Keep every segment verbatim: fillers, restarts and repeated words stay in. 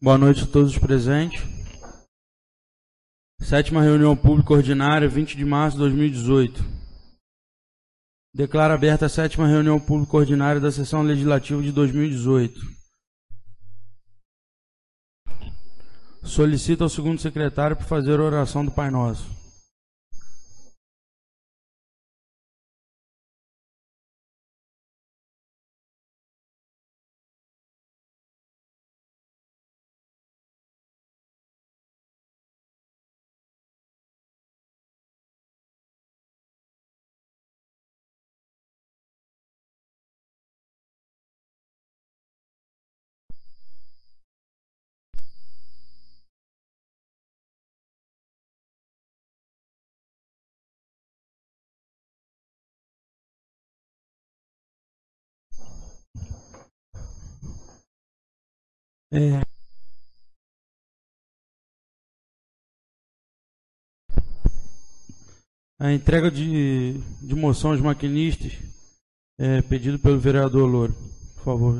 Boa noite a todos os presentes. Sétima reunião pública ordinária, vinte de março de dois mil e dezoito. Declaro aberta a sétima reunião pública ordinária da sessão legislativa de dois mil e dezoito. Solicito ao segundo secretário para fazer a oração do Pai Nosso. É. A entrega de, de moção aos maquinistas é pedido pelo vereador Louro. Por favor.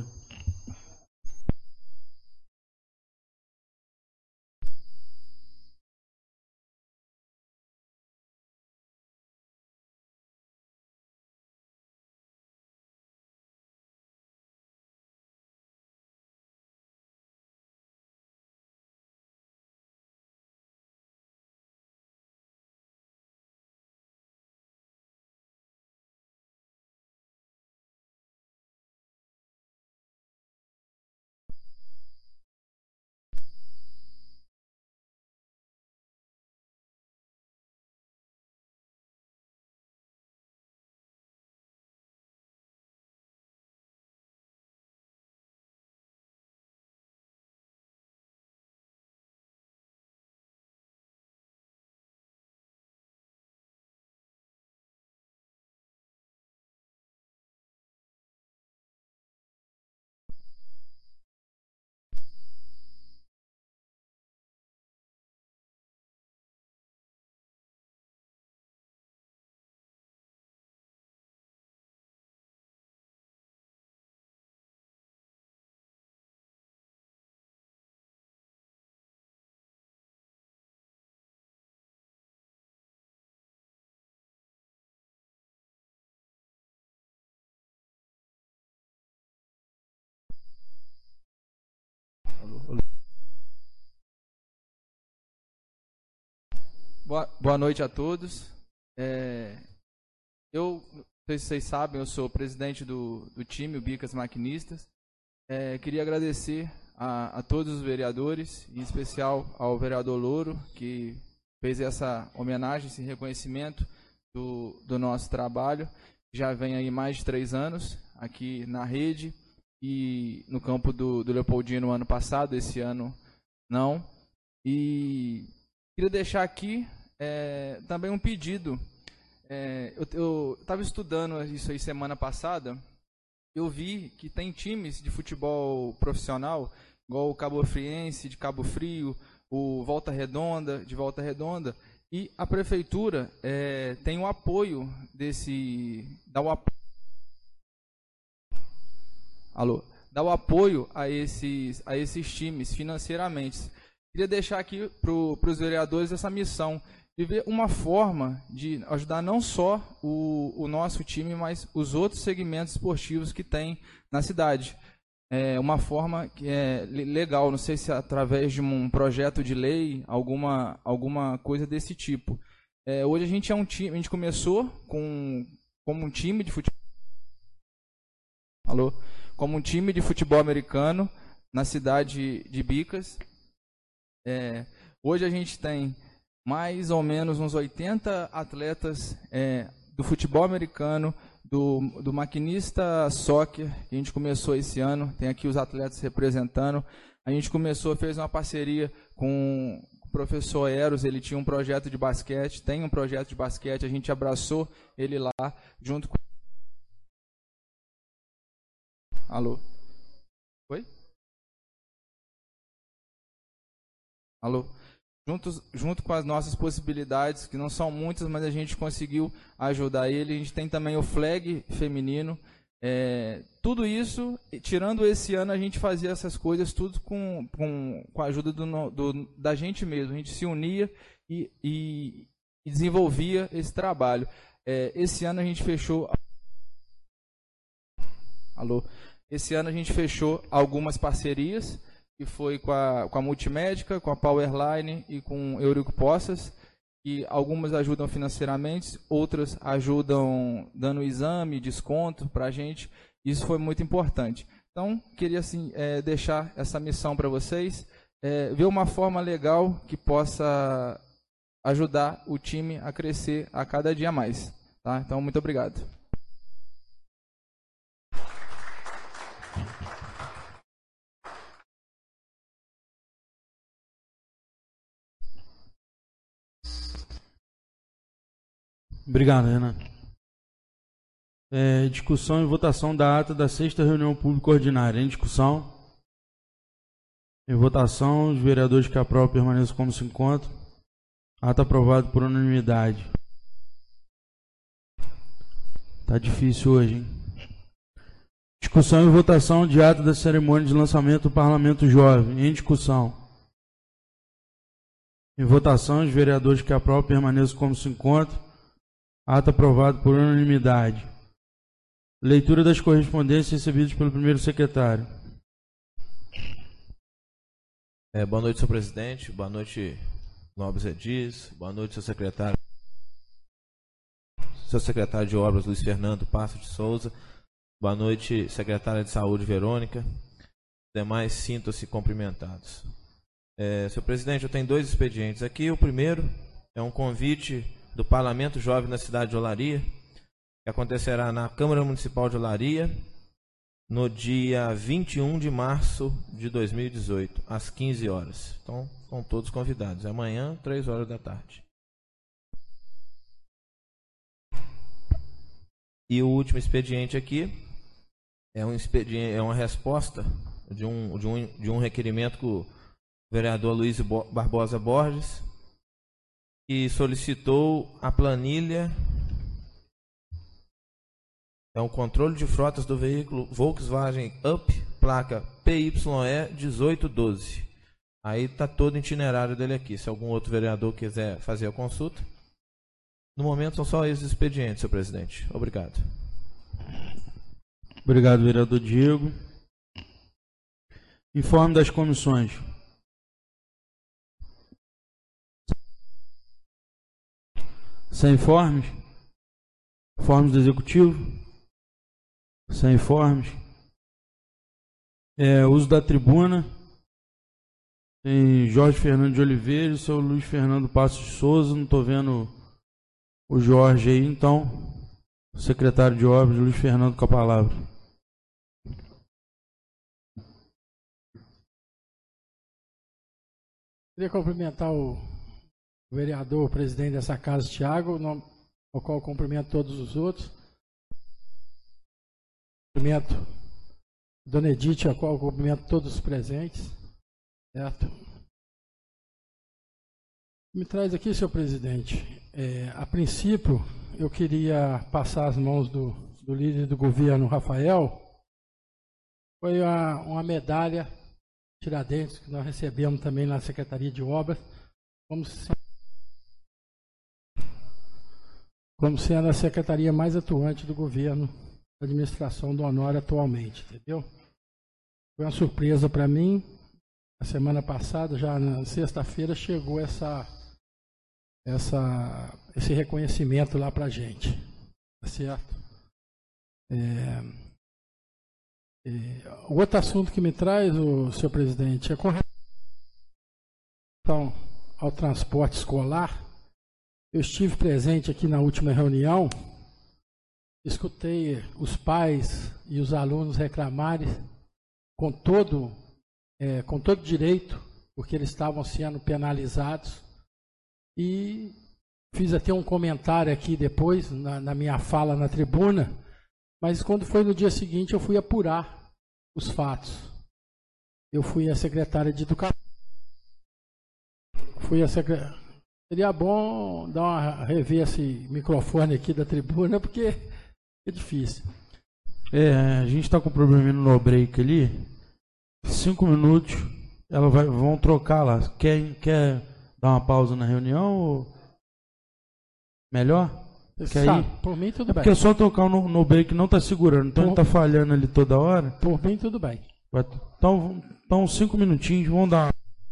Boa, boa noite a todos. É, eu, não sei se vocês sabem, eu sou presidente do, do time, o Bicas Maquinistas. É, queria agradecer a, a todos os vereadores, em especial ao vereador Louro, que fez essa homenagem, esse reconhecimento do, do nosso trabalho. Já vem aí mais de três anos aqui na rede e no campo do, do Leopoldino no ano passado, esse ano não. E queria deixar aqui é, também um pedido. É, eu estava estudando isso aí semana passada. Eu vi que tem times de futebol profissional, igual o Cabo Friense de Cabo Frio, o Volta Redonda de Volta Redonda, e a prefeitura é, tem o apoio desse, dá o apoio, alô, dá o apoio a esses, a esses times financeiramente. Queria deixar aqui para os vereadores essa missão de ver uma forma de ajudar não só o, o nosso time, mas os outros segmentos esportivos que tem na cidade. É uma forma que é legal, não sei se através de um projeto de lei, alguma, alguma coisa desse tipo. É, hoje a gente é um time, a gente começou com, como um time de futebol. Alô? Como um time de futebol americano na cidade de Bicas. É, hoje a gente tem mais ou menos uns oitenta atletas é, do futebol americano, do, do maquinista soccer, que a gente começou esse ano, tem aqui os atletas representando. A gente começou, fez uma parceria com o professor Eros, ele tinha um projeto de basquete, tem um projeto de basquete, a gente abraçou ele lá, junto com... Alô? Oi? Alô? Juntos, junto com as nossas possibilidades, que não são muitas, mas a gente conseguiu ajudar ele. A gente tem também o flag feminino, É, tudo isso, tirando esse ano, a gente fazia essas coisas tudo com, com, com a ajuda do, do, da gente mesmo. A gente se unia e, e, e desenvolvia esse trabalho. É, esse ano a gente fechou... Alô? Esse ano a gente fechou algumas parcerias, que foi com a, com a Multimédica, com a Powerline e com Eurico Poças, que algumas ajudam financeiramente, outras ajudam dando exame, desconto para a gente. Isso foi muito importante. Então, queria assim, é, deixar essa missão para vocês, é, ver uma forma legal que possa ajudar o time a crescer a cada dia mais. Tá? Então, muito obrigado. Obrigado, Renan. É, discussão e votação da ata da sexta reunião pública ordinária. Em discussão. Em votação, os vereadores que aprovam permaneçam como se encontram. Ata aprovado por unanimidade. Tá difícil hoje, hein? Discussão e votação de ata da cerimônia de lançamento do Parlamento Jovem. Em discussão. Em votação, os vereadores que aprovam permaneçam como se encontram. Ato aprovado por unanimidade. Leitura das correspondências recebidas pelo primeiro secretário. É, boa noite, senhor presidente. Boa noite, nobres edis. Boa noite, seu secretário. Seu secretário de Obras, Luiz Fernando Passo de Souza. Boa noite, secretária de Saúde, Verônica. Demais, sintam-se cumprimentados. É, senhor presidente, eu tenho dois expedientes aqui. O primeiro é um convite do Parlamento Jovem na cidade de Olaria, que acontecerá na Câmara Municipal de Olaria, no dia vinte e um de março de dois mil e dezoito, às quinze horas. Então, estão todos convidados. Amanhã, três horas da tarde. E o último expediente aqui é um expediente, é uma resposta de um, de um, de um requerimento que o vereador Luiz Barbosa Borges, que solicitou a planilha, é um controle de frotas do veículo Volkswagen Up, placa P Y E dezoito doze. Aí está todo o itinerário dele aqui. Se algum outro vereador quiser fazer a consulta. No momento são só esses expedientes, senhor presidente. Obrigado. Obrigado, vereador Diego. Informe das comissões. Sem informes? Informes do Executivo? Sem informes? É, uso da tribuna. Tem Jorge Fernando de Oliveira e o seu Luiz Fernando Passos de Souza. Não estou vendo o Jorge aí, então. O secretário de Obras, Luiz Fernando, com a palavra. Queria cumprimentar o o vereador, o presidente dessa casa, Tiago, ao qual eu cumprimento todos os outros. Cumprimento a Dona Edith, ao qual eu cumprimento todos os presentes. Certo? Me traz aqui, senhor presidente. É, a princípio, eu queria passar as mãos do, do líder do governo, Rafael. Foi uma, uma medalha Tiradentes que nós recebemos também na Secretaria de Obras, como se como sendo a secretaria mais atuante do governo, da administração do Honório atualmente, entendeu? Foi uma surpresa para mim. A semana passada, já na sexta-feira, chegou essa, essa, esse reconhecimento lá para a gente, tá certo? É, é, o outro assunto que me traz, o senhor presidente, é com relação ao transporte escolar. Eu estive presente aqui na última reunião, escutei os pais e os alunos reclamarem com todo, é, com todo direito, porque eles estavam sendo penalizados, e fiz até um comentário aqui depois, na, na minha fala na tribuna, mas quando foi no dia seguinte eu fui apurar os fatos. Eu fui a secretária de Educação, fui a secretária... Seria bom dar uma, rever esse microfone aqui da tribuna, porque é difícil. É, a gente tá com um probleminha no break ali. Cinco minutos, ela vai, vão trocar lá. Quer, quer dar uma pausa na reunião ou melhor? Quer Tá, ir? por mim tudo É bem. porque só tocar no, no break não tá segurando, então Por- ele tá falhando ali toda hora. Por mim tudo bem. Vai- Então, então cinco minutinhos, vamos dar.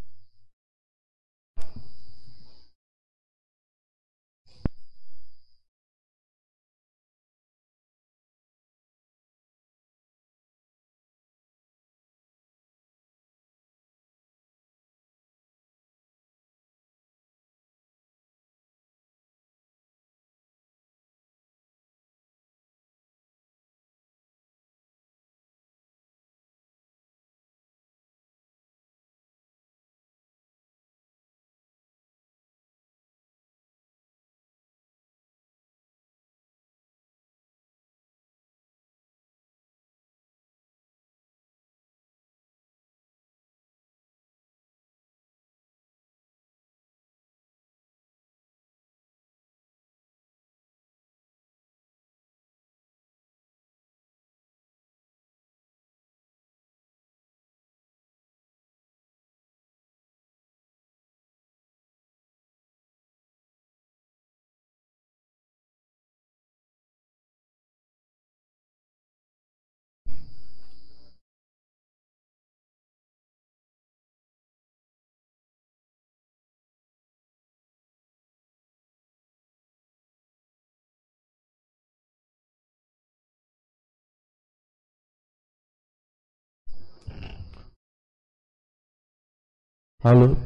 Alô?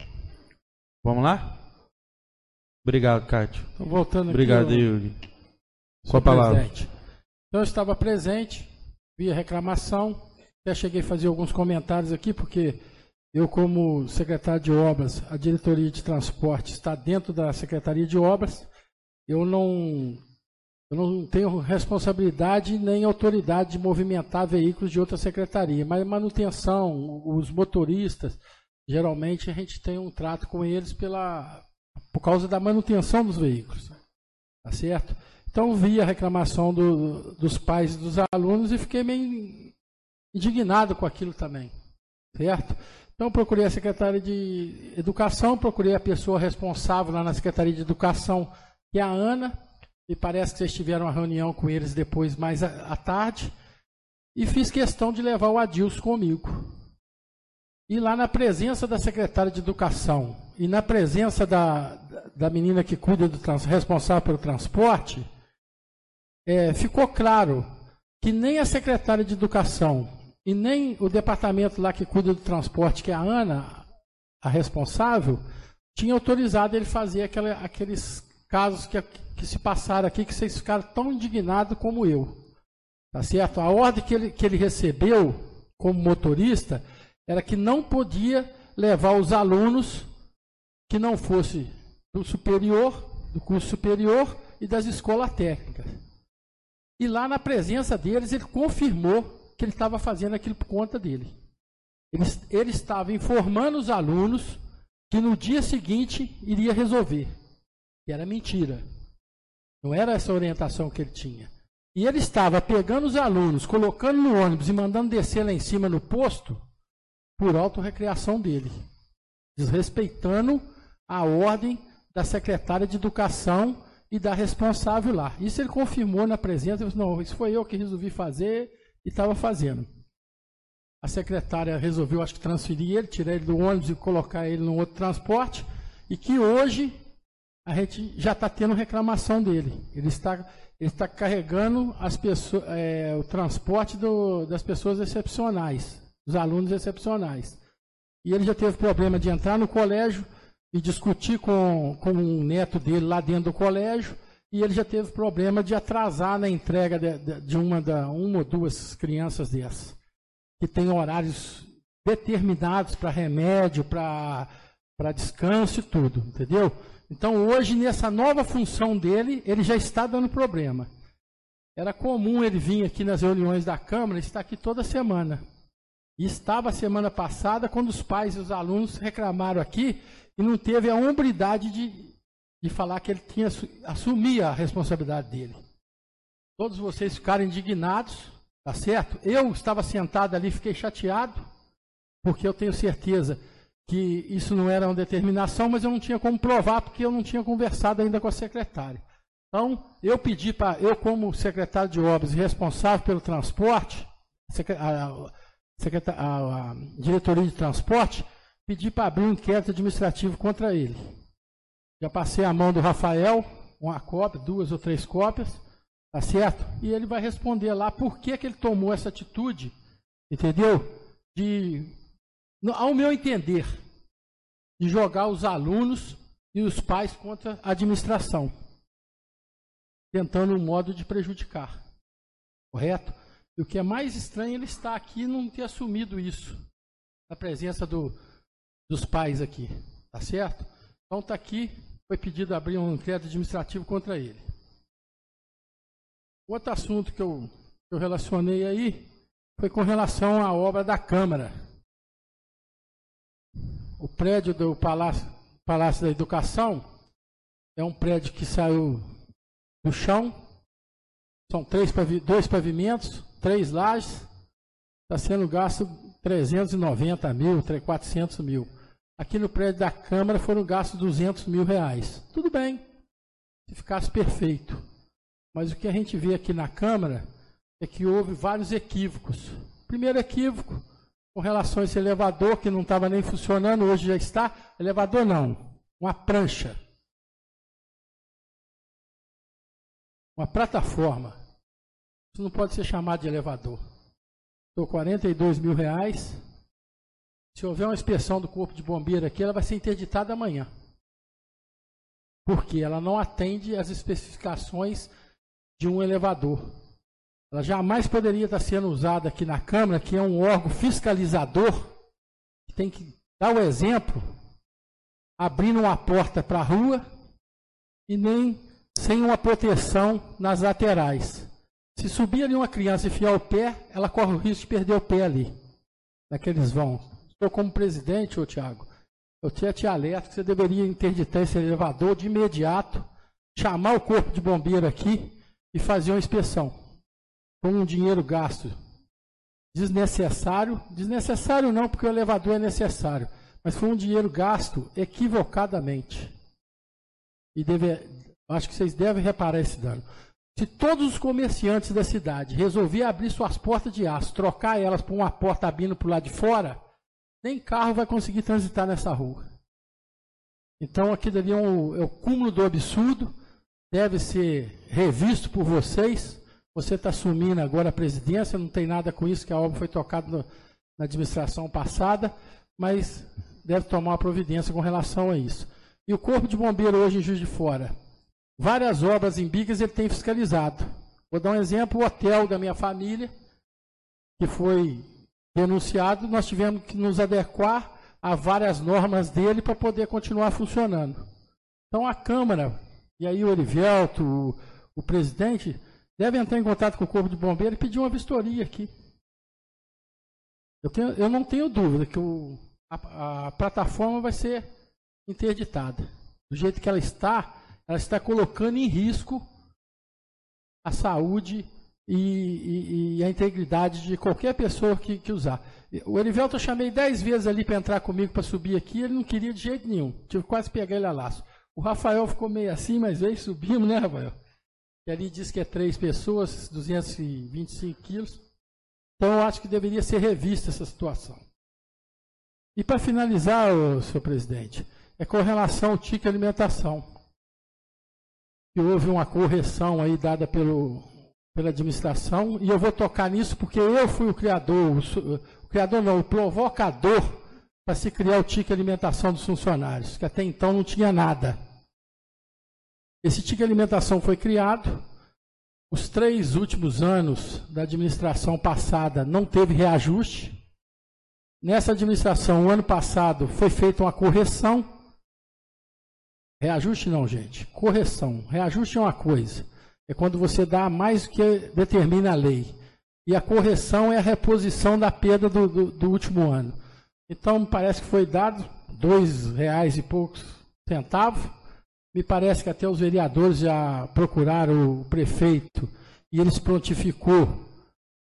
Vamos lá? Obrigado, Cátia. Então, voltando Obrigado, aqui. eu- Yuri. Com Senhor a palavra. presidente. Então, eu estava presente, vi a reclamação, até cheguei a fazer alguns comentários aqui, porque eu, como secretário de obras, a diretoria de transporte está dentro da Secretaria de Obras, eu não, eu não tenho responsabilidade nem autoridade de movimentar veículos de outra secretaria, mas manutenção, os motoristas, geralmente a gente tem um trato com eles pela, por causa da manutenção dos veículos, tá certo? Então vi a reclamação do, dos pais e dos alunos e fiquei meio indignado com aquilo também, certo? Então procurei a secretária de Educação, procurei a pessoa responsável lá na Secretaria de Educação, que é a Ana, e parece que vocês tiveram uma reunião com eles depois, mais à à tarde, e fiz questão de levar o Adilson comigo. E lá na presença da secretária de Educação e na presença da, da menina que cuida do trans, responsável pelo transporte, é, ficou claro que nem a secretária de Educação e nem o departamento lá que cuida do transporte, que é a Ana, a responsável, tinha autorizado ele fazer aquela, aqueles casos que, que se passaram aqui, que vocês ficaram tão indignados como eu. Tá certo? A ordem que ele, que ele recebeu como motorista era que não podia levar os alunos que não fosse do superior, do curso superior e das escolas técnicas. E lá na presença deles, ele confirmou que ele estava fazendo aquilo por conta dele. Ele, ele estava informando os alunos que no dia seguinte iria resolver. Que era mentira. Não era essa orientação que ele tinha. E ele estava pegando os alunos, colocando no ônibus e mandando descer lá em cima no posto, por autorrecreação dele, desrespeitando a ordem da secretária de Educação e da responsável lá. Isso ele confirmou na presença, ele disse, não, isso foi eu que resolvi fazer e estava fazendo. A secretária resolveu, acho que transferir ele, tirar ele do ônibus e colocar ele no outro transporte, e que hoje a gente já está tendo reclamação dele. Ele está, ele está carregando as pessoas, é, o transporte do, das pessoas excepcionais, dos alunos excepcionais. E ele já teve problema de entrar no colégio e discutir com, com um neto dele lá dentro do colégio, e ele já teve problema de atrasar na entrega de, de, de uma, da, uma ou duas crianças dessas, que tem horários determinados para remédio, para descanso e tudo, entendeu? Então hoje, nessa nova função dele, ele já está dando problema. Era comum ele vir aqui nas reuniões da Câmara, ele está aqui toda semana. E estava semana passada, quando os pais e os alunos reclamaram aqui, e não teve a hombridade de, de falar que ele tinha assumia a responsabilidade dele. Todos vocês ficaram indignados, Tá certo? Eu estava sentado ali, fiquei chateado, porque eu tenho certeza que isso não era uma determinação, mas eu não tinha como provar, porque eu não tinha conversado ainda com a secretária. Então, eu pedi para, eu como secretário de obras e responsável pelo transporte, a, a, a diretoria de transporte, pedi para abrir um inquérito administrativo contra ele. Já passei a mão do Rafael, uma cópia, duas ou três cópias, tá certo? E ele vai responder lá por que, que ele tomou essa atitude, entendeu? De, ao meu entender, de jogar os alunos e os pais contra a administração, tentando um modo de prejudicar, correto? E o que é mais estranho, ele está aqui e não ter assumido isso, na presença do, dos pais aqui, tá certo? Então está aqui, foi pedido abrir um inquérito administrativo contra ele. Outro assunto que eu, que eu relacionei aí foi com relação à obra da Câmara. O prédio do Palácio, Palácio da Educação é um prédio que saiu do chão, são três, dois pavimentos, três lajes, está sendo gasto trezentos e noventa mil, quatrocentos mil. Aqui no prédio da Câmara foram gastos duzentos mil reais. Tudo bem, se ficasse perfeito. Mas o que a gente vê aqui na Câmara é que houve vários equívocos. Primeiro equívoco, com relação a esse elevador que não estava nem funcionando, hoje já está. Elevador não, uma prancha. Uma plataforma. Isso não pode ser chamado de elevador. Estou quarenta e dois mil reais. Se houver uma inspeção do Corpo de Bombeiro aqui, ela vai ser interditada amanhã. Porque ela não atende às especificações de um elevador. Ela jamais poderia estar sendo usada aqui na Câmara, que é um órgão fiscalizador, que tem que dar o exemplo, abrindo uma porta para a rua e nem sem uma proteção nas laterais. Se subir ali uma criança e enfiar o pé, ela corre o risco de perder o pé ali, naqueles vão. Eu, como presidente, ô Tiago, eu tinha te alerta que você deveria interditar esse elevador de imediato, chamar o Corpo de Bombeiro aqui e fazer uma inspeção. Com um dinheiro gasto desnecessário, desnecessário não, porque o elevador é necessário, mas foi um dinheiro gasto equivocadamente. E deve, acho que vocês devem reparar esse dano. Se todos os comerciantes da cidade resolverem abrir suas portas de aço, trocar elas por uma porta abrindo para o lado de fora, nem carro vai conseguir transitar nessa rua. Então, aquilo ali é, um, é o cúmulo do absurdo, deve ser revisto por vocês. Você está assumindo agora a presidência, não tem nada com isso, que a obra foi tocada no, na administração passada, mas deve tomar uma providência com relação a isso. E o Corpo de Bombeiro hoje em Juiz de Fora, várias obras em Bigas ele tem fiscalizado. Vou dar um exemplo, o hotel da minha família, que foi denunciado, nós tivemos que nos adequar a várias normas dele para poder continuar funcionando. Então a Câmara, e aí o Erivelto, o, o presidente, devem entrar em contato com o Corpo de Bombeiro e pedir uma vistoria aqui. Eu, tenho, eu não tenho dúvida que o, a, a plataforma vai ser interditada. Do jeito que ela está, ela está colocando em risco a saúde e, e, e a integridade de qualquer pessoa que, que usar. O Erivelto eu chamei dez vezes ali para entrar comigo para subir aqui, ele não queria de jeito nenhum. Tive quase pegar ele a laço. O Rafael ficou meio assim, mas veio, subimos, né, Rafael? E ali diz que é três pessoas, duzentos e vinte e cinco quilos. Então eu acho que deveria ser revista essa situação. E para finalizar, ô, senhor presidente, é com relação ao ticket alimentação. Que houve uma correção aí dada pelo, pela administração, e eu vou tocar nisso porque eu fui o criador, o, o criador não, o provocador para se criar o ticket alimentação dos funcionários, que até então não tinha nada. Esse ticket alimentação foi criado, os três últimos anos da administração passada não teve reajuste. Nessa administração, o ano passado, foi feita uma correção. Reajuste não, gente. Correção. Reajuste é uma coisa. É quando você dá mais do que determina a lei. E a correção é a reposição da perda do, do, do último ano. Então, me parece que foi dado dois reais e poucos centavos. Me parece que até os vereadores já procuraram o prefeito e ele se prontificou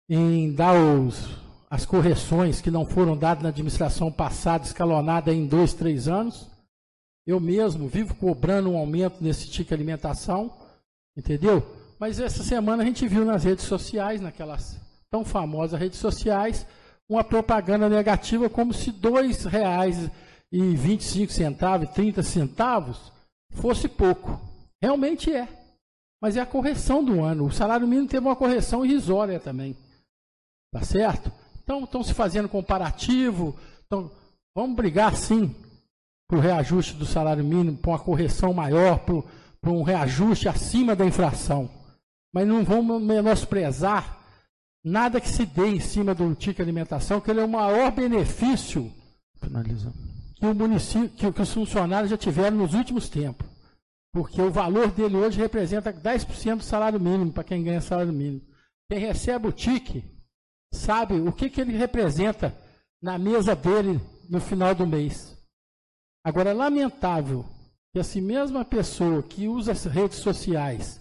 em dar os, as correções que não foram dadas na administração passada, escalonada em dois, três anos. Eu mesmo vivo cobrando um aumento nesse ticket alimentação, entendeu? Mas essa semana a gente viu nas redes sociais, naquelas tão famosas redes sociais, uma propaganda negativa como se dois reais e vinte e cinco centavos, trinta centavos fosse pouco. Realmente é. Mas é a correção do ano. O salário mínimo teve uma correção irrisória também. Tá certo? Então, estão se fazendo comparativo. Então, vamos brigar, sim, para o reajuste do salário mínimo, para uma correção maior, para um reajuste acima da inflação. Mas não vamos menosprezar nada que se dê em cima do ticket alimentação, que ele é o maior benefício que o município, que, que os funcionários já tiveram nos últimos tempos. Porque o valor dele hoje representa dez por cento do salário mínimo, para quem ganha salário mínimo. Quem recebe o ticket sabe o que, que ele representa na mesa dele no final do mês. Agora, é lamentável que essa mesma pessoa que usa as redes sociais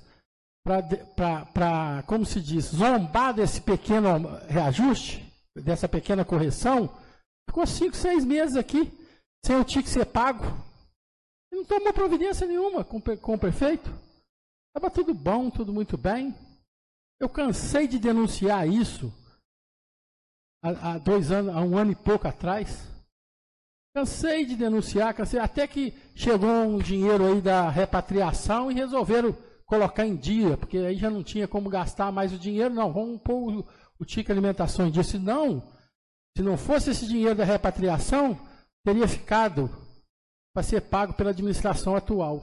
para, como se diz, zombar desse pequeno reajuste, dessa pequena correção, ficou cinco, seis meses aqui, sem o ticket ser pago. Ele não tomou providência nenhuma com, com o prefeito. Estava tudo bom, tudo muito bem. Eu cansei de denunciar isso há, há dois anos, há um ano e pouco atrás. Cansei de denunciar, cansei, até que chegou um dinheiro aí da repatriação e resolveram colocar em dia, porque aí já não tinha como gastar mais o dinheiro. Não, vamos pôr o, o ticket alimentação em dia. Se não, se não fosse esse dinheiro da repatriação, teria ficado para ser pago pela administração atual.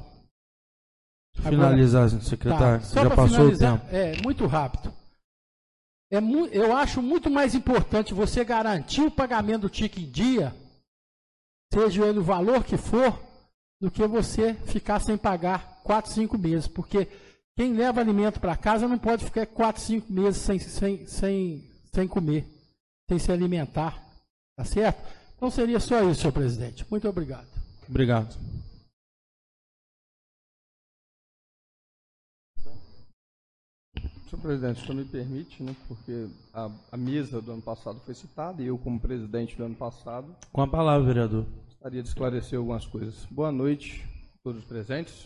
Finalizar, secretário, tá, só já passou o tempo. É, muito rápido. É mu eu acho muito mais importante você garantir o pagamento do ticket em dia, seja ele o valor que for, do que você ficar sem pagar quatro, cinco meses. Porque quem leva alimento para casa não pode ficar quatro, cinco meses sem, sem, sem, sem comer, sem se alimentar. Tá certo? Então seria só isso, senhor presidente. Muito obrigado. Obrigado. Senhor presidente, se o senhor me permite, né, porque a, a mesa do ano passado foi citada e eu, como presidente do ano passado... Com a palavra, vereador. Gostaria de esclarecer algumas coisas. Boa noite a todos os presentes.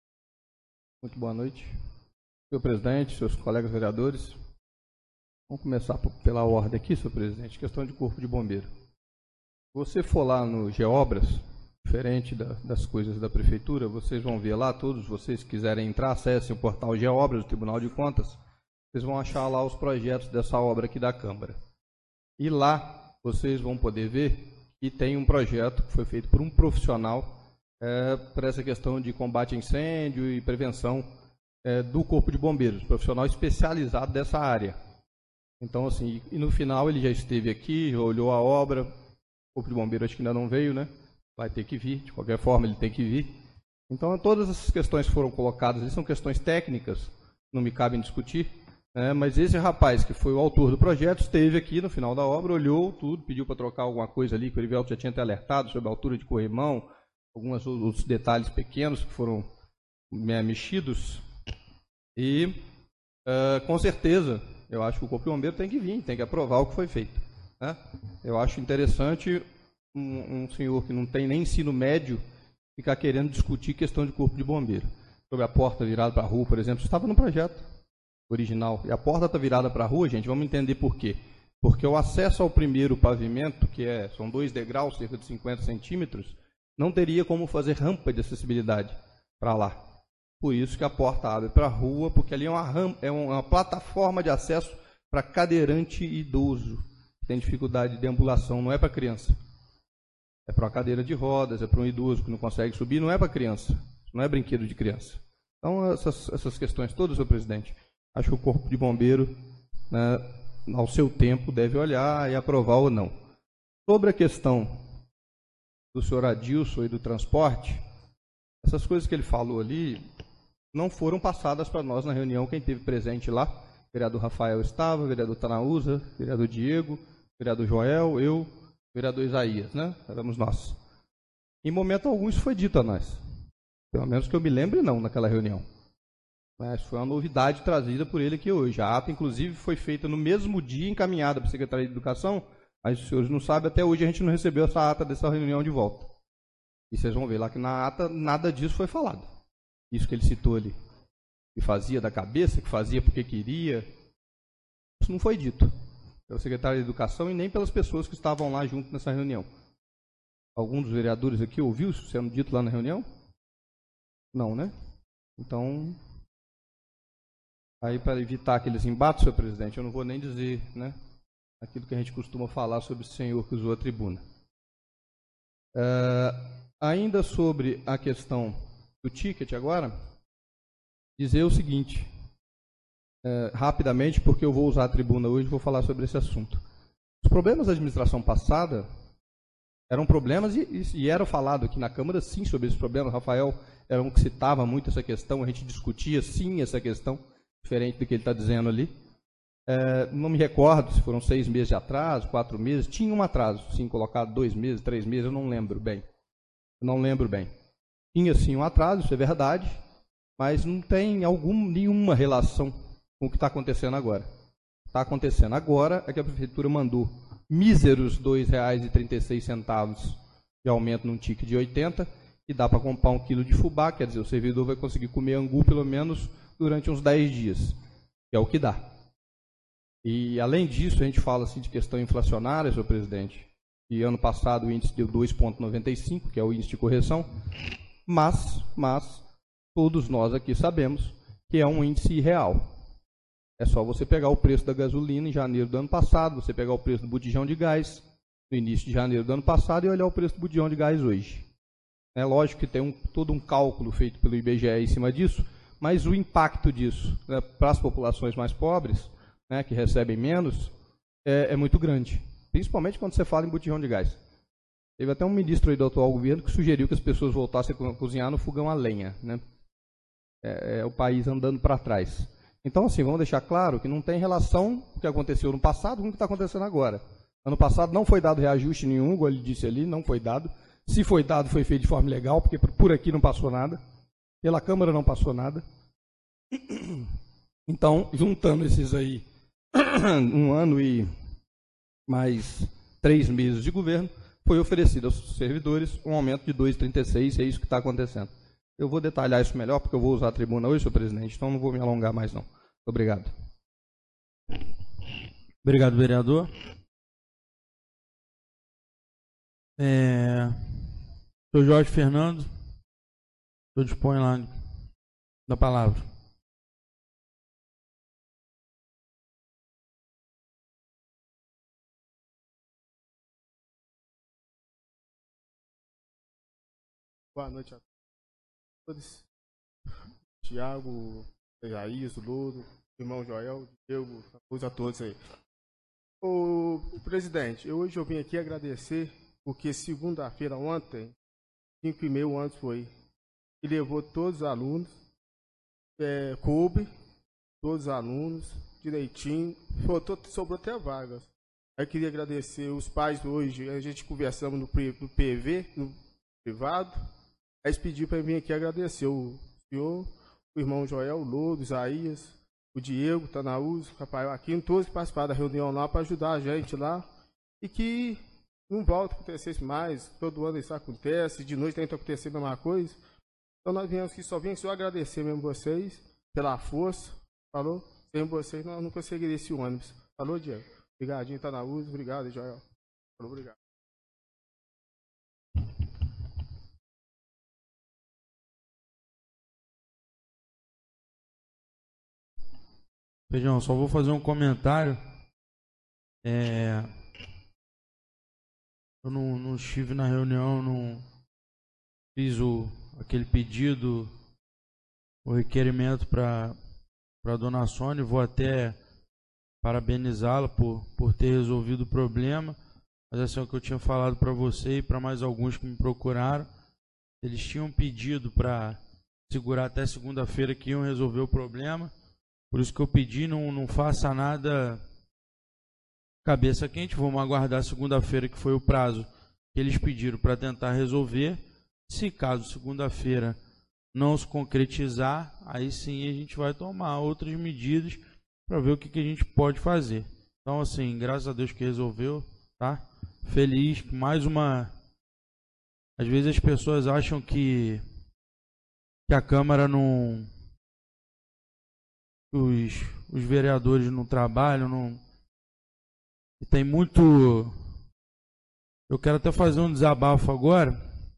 Muito boa noite. Senhor presidente, seus colegas vereadores. Vamos começar pela ordem aqui, senhor presidente. Questão de corpo de bombeiro. Se você for lá no Geobras, diferente da, das coisas da prefeitura, vocês vão ver lá, todos vocês que quiserem entrar, acessem o portal Geobras do Tribunal de Contas, vocês vão achar lá os projetos dessa obra aqui da Câmara. E lá vocês vão poder ver que tem um projeto que foi feito por um profissional é, para essa questão de combate a incêndio e prevenção é, do Corpo de Bombeiros, profissional especializado dessa área. Então, assim, e no final ele já esteve aqui, já olhou a obra, o Corpo de Bombeiros acho que ainda não veio, né? Vai ter que vir, de qualquer forma ele tem que vir. Então, todas essas questões que foram colocadas ali são questões técnicas, não me cabem discutir, né? Mas esse rapaz, que foi o autor do projeto, esteve aqui no final da obra, olhou tudo, pediu para trocar alguma coisa ali, que o Erivelto já tinha até alertado sobre a altura de corrimão, alguns outros detalhes pequenos que foram mexidos. E, uh, com certeza, eu acho que o Corpo de Bombeiro tem que vir, tem que aprovar o que foi feito, né? Eu acho interessante um, um senhor que não tem nem ensino médio ficar querendo discutir questão de Corpo de Bombeiro. Sobre a porta virada para a rua, por exemplo, isso estava no projeto original. E a porta está virada para a rua, gente, vamos entender por quê. Porque o acesso ao primeiro pavimento, que é, são dois degraus, cerca de cinquenta centímetros, não teria como fazer rampa de acessibilidade para lá. Por isso que a porta abre para a rua, porque ali é uma, rampa, é uma plataforma de acesso para cadeirante idoso, que tem dificuldade de deambulação, não é para criança. É para uma cadeira de rodas, é para um idoso que não consegue subir, não é para criança, não é brinquedo de criança. Então, essas, essas questões todas, senhor presidente, acho que o Corpo de Bombeiro, né, ao seu tempo, deve olhar e aprovar ou não. Sobre a questão do senhor Adilson e do transporte, essas coisas que ele falou ali não foram passadas para nós na reunião, quem esteve presente lá. O vereador Rafael estava, o vereador Tanaúza, o vereador Diego, o vereador Joel, eu, o vereador Isaías, né? Éramos nós. Em momento algum isso foi dito a nós. Pelo menos que eu me lembre, não, naquela reunião. Mas foi uma novidade trazida por ele aqui hoje. A ata, inclusive, foi feita no mesmo dia, encaminhada para a Secretaria de Educação, mas os senhores não sabem, até hoje a gente não recebeu essa ata dessa reunião de volta. E vocês vão ver lá que na ata nada disso foi falado. Isso que ele citou ali. Que fazia da cabeça, que fazia porque queria. Isso não foi dito pelo secretário de Educação e nem pelas pessoas que estavam lá junto nessa reunião. Algum dos vereadores aqui ouviu isso sendo dito lá na reunião? Não, né? Então, aí para evitar aqueles embates, senhor presidente, eu não vou nem dizer, né, aquilo que a gente costuma falar sobre o senhor que usou a tribuna. Uh, ainda sobre a questão do ticket agora, dizer o seguinte, uh, rapidamente, porque eu vou usar a tribuna hoje e vou falar sobre esse assunto. Os problemas da administração passada eram problemas e, e, e era falado aqui na Câmara, sim, sobre esses problemas. Rafael era um que citava muito essa questão, a gente discutia, sim, essa questão, diferente do que ele está dizendo ali. É, não me recordo se foram seis meses de atraso, quatro meses, tinha um atraso, sim, colocado dois meses, três meses, eu não lembro bem. Eu não lembro bem. Tinha, sim, um atraso, isso é verdade, mas não tem algum, nenhuma relação com o que está acontecendo agora. O que está acontecendo agora é que a Prefeitura mandou míseros dois reais e trinta e seis centavos de aumento num ticket de oitenta, e dá para comprar um quilo de fubá, quer dizer, o servidor vai conseguir comer angu pelo menos durante uns dez dias, que é o que dá. E, além disso, a gente fala assim, de questão inflacionária, senhor presidente, e ano passado o índice deu dois vírgula noventa e cinco, que é o índice de correção, mas, mas todos nós aqui sabemos que é um índice irreal. É só você pegar o preço da gasolina em janeiro do ano passado, você pegar o preço do botijão de gás no início de janeiro do ano passado e olhar o preço do botijão de gás hoje. É lógico que tem um, todo um cálculo feito pelo I B G E em cima disso, mas o impacto disso, né, para as populações mais pobres, né, que recebem menos, é, é muito grande. Principalmente quando você fala em botijão de gás. Teve até um ministro aí do atual governo que sugeriu que as pessoas voltassem a cozinhar no fogão a lenha. Né? É, é o país andando para trás. Então, assim, vamos deixar claro que não tem relação com o que aconteceu no passado com o que está acontecendo agora. Ano passado não foi dado reajuste nenhum, como ele disse ali, não foi dado. Se foi dado, foi feito de forma legal, porque por aqui não passou nada. Pela Câmara não passou nada. Então, juntando esses aí, um ano e mais três meses de governo, foi oferecido aos servidores um aumento de dois vírgula trinta e seis, e é isso que está acontecendo. Eu vou detalhar isso melhor, porque eu vou usar a tribuna hoje, senhor presidente, então não vou me alongar mais, não. Obrigado. Obrigado, vereador. É... Senhor Jorge Fernando, eu disponho lá da palavra. Boa noite a todos. Tiago, Jair, Ludo, irmão Joel, Diego, a todos aí. O presidente, eu, hoje eu vim aqui agradecer, porque segunda-feira, ontem, cinco e meia antes foi, e levou todos os alunos, é, coube, todos os alunos, direitinho, sobrou, sobrou até vagas. Aí queria agradecer os pais hoje, a gente conversamos no, no P V, no privado, aí eles pediram para vir aqui agradecer o senhor, o irmão Joel, o Lodo, Isaías, o Diego, o Tanaúz, o Rafael Aquino, todos que participaram da reunião lá para ajudar a gente lá, e que não volta a acontecer mais, todo ano isso acontece, de noite tenta acontecer a mesma coisa. Então nós viemos aqui, só vim só agradecer mesmo vocês, pela força, falou? Sem vocês nós não conseguiríamos esse ônibus. Falou, Diego? Obrigadinho, Tanaúz, obrigado, Joel. Falou, obrigado. Feijão, só vou fazer um comentário. É... Eu não, não estive na reunião, não fiz o, aquele pedido, o requerimento para a dona Sônia. Vou até parabenizá-la por, por ter resolvido o problema. Mas assim, é o que eu tinha falado para você e para mais alguns que me procuraram. Eles tinham pedido para segurar até segunda-feira que iam resolver o problema. Por isso que eu pedi, não, não faça nada cabeça quente. Vamos aguardar segunda-feira, que foi o prazo que eles pediram para tentar resolver. Se caso segunda-feira não se concretizar, aí sim a gente vai tomar outras medidas para ver o que, que a gente pode fazer. Então, assim, graças a Deus que resolveu, tá? Feliz, mais uma... Às vezes as pessoas acham que, que a Câmara não... Os, os vereadores não trabalham, não... E tem muito... Eu quero até fazer um desabafo agora.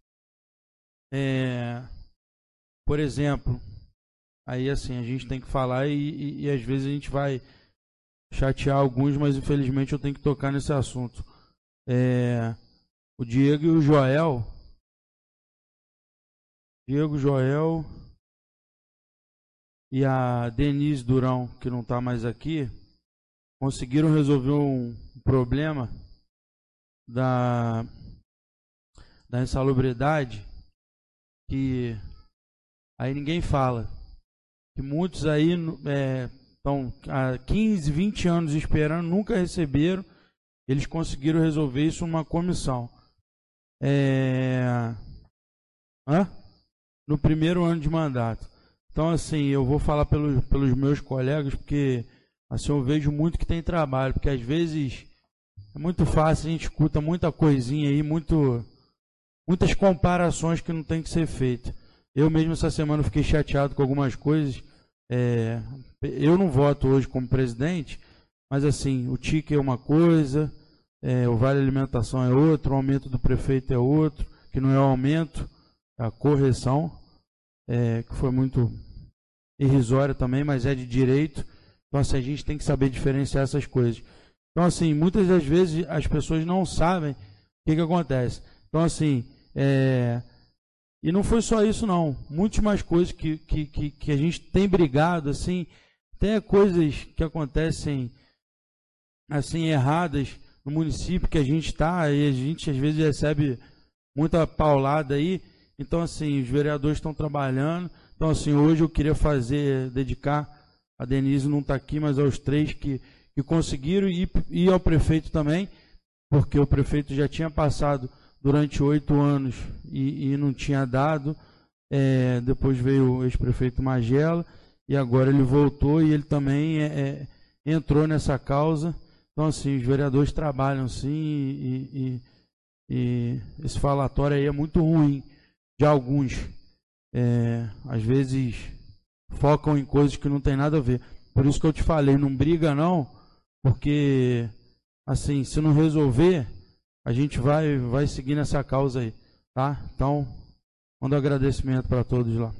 É... Por exemplo, aí assim, a gente tem que falar e, e, e às vezes a gente vai chatear alguns, mas infelizmente eu tenho que tocar nesse assunto. É... O Diego e o Joel... Diego, Joel e a Denise Durão, que não está mais aqui, conseguiram resolver um problema da, da insalubridade que aí ninguém fala. Que muitos aí estão é, há quinze, vinte anos esperando, nunca receberam. Eles conseguiram resolver isso numa comissão. É... Hã? No primeiro ano de mandato. Então, assim, eu vou falar pelos, pelos meus colegas, porque assim eu vejo muito que tem trabalho, porque às vezes é muito fácil, a gente escuta muita coisinha aí, muito, muitas comparações que não tem que ser feita. Eu mesmo essa semana fiquei chateado com algumas coisas. É, eu não voto hoje como presidente, mas assim, o tique é uma coisa, é, o Vale Alimentação é outro, o aumento do prefeito é outro, que não é o aumento, a correção, é, que foi muito irrisória também, mas é de direito. Então, assim, a gente tem que saber diferenciar essas coisas. Então, assim, muitas das vezes as pessoas não sabem o que, que acontece. Então, assim, é... e não foi só isso, não. Muitas mais coisas que, que, que, que a gente tem brigado, assim, tem coisas que acontecem, assim, erradas no município que a gente está, e a gente às vezes recebe muita paulada aí. Então, assim, os vereadores estão trabalhando. Então, assim, hoje eu queria fazer, dedicar, a Denise não está aqui, mas aos três que, que conseguiram, e, e ao prefeito também, porque o prefeito já tinha passado durante oito anos e, e não tinha dado. É, depois veio o ex-prefeito Magela, e agora ele voltou e ele também é, é, entrou nessa causa. Então, assim, os vereadores trabalham sim, e, e, e esse falatório aí é muito ruim. De alguns, é, às vezes focam em coisas que não tem nada a ver. Por isso que eu te falei, não briga não, porque assim, se não resolver, a gente vai, vai seguir nessa causa aí, tá? Então, mando um agradecimento para todos lá.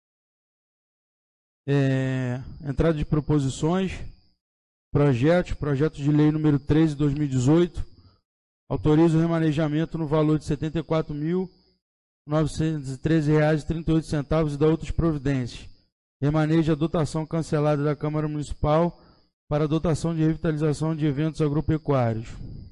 É, entrada de proposições, projetos, projeto de lei número treze de dois mil e dezoito, autoriza o remanejamento no valor de setenta e quatro mil novecentos e treze reais e trinta e oito centavos e da outras providências. Remaneja a dotação cancelada da Câmara Municipal para a dotação de revitalização de eventos agropecuários.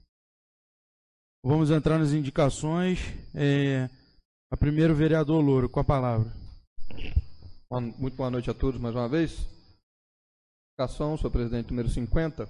Vamos entrar nas indicações. É, a primeiro, o vereador Louro, com a palavra. Muito boa noite a todos mais uma vez. Indicação, senhor presidente, número cinquenta.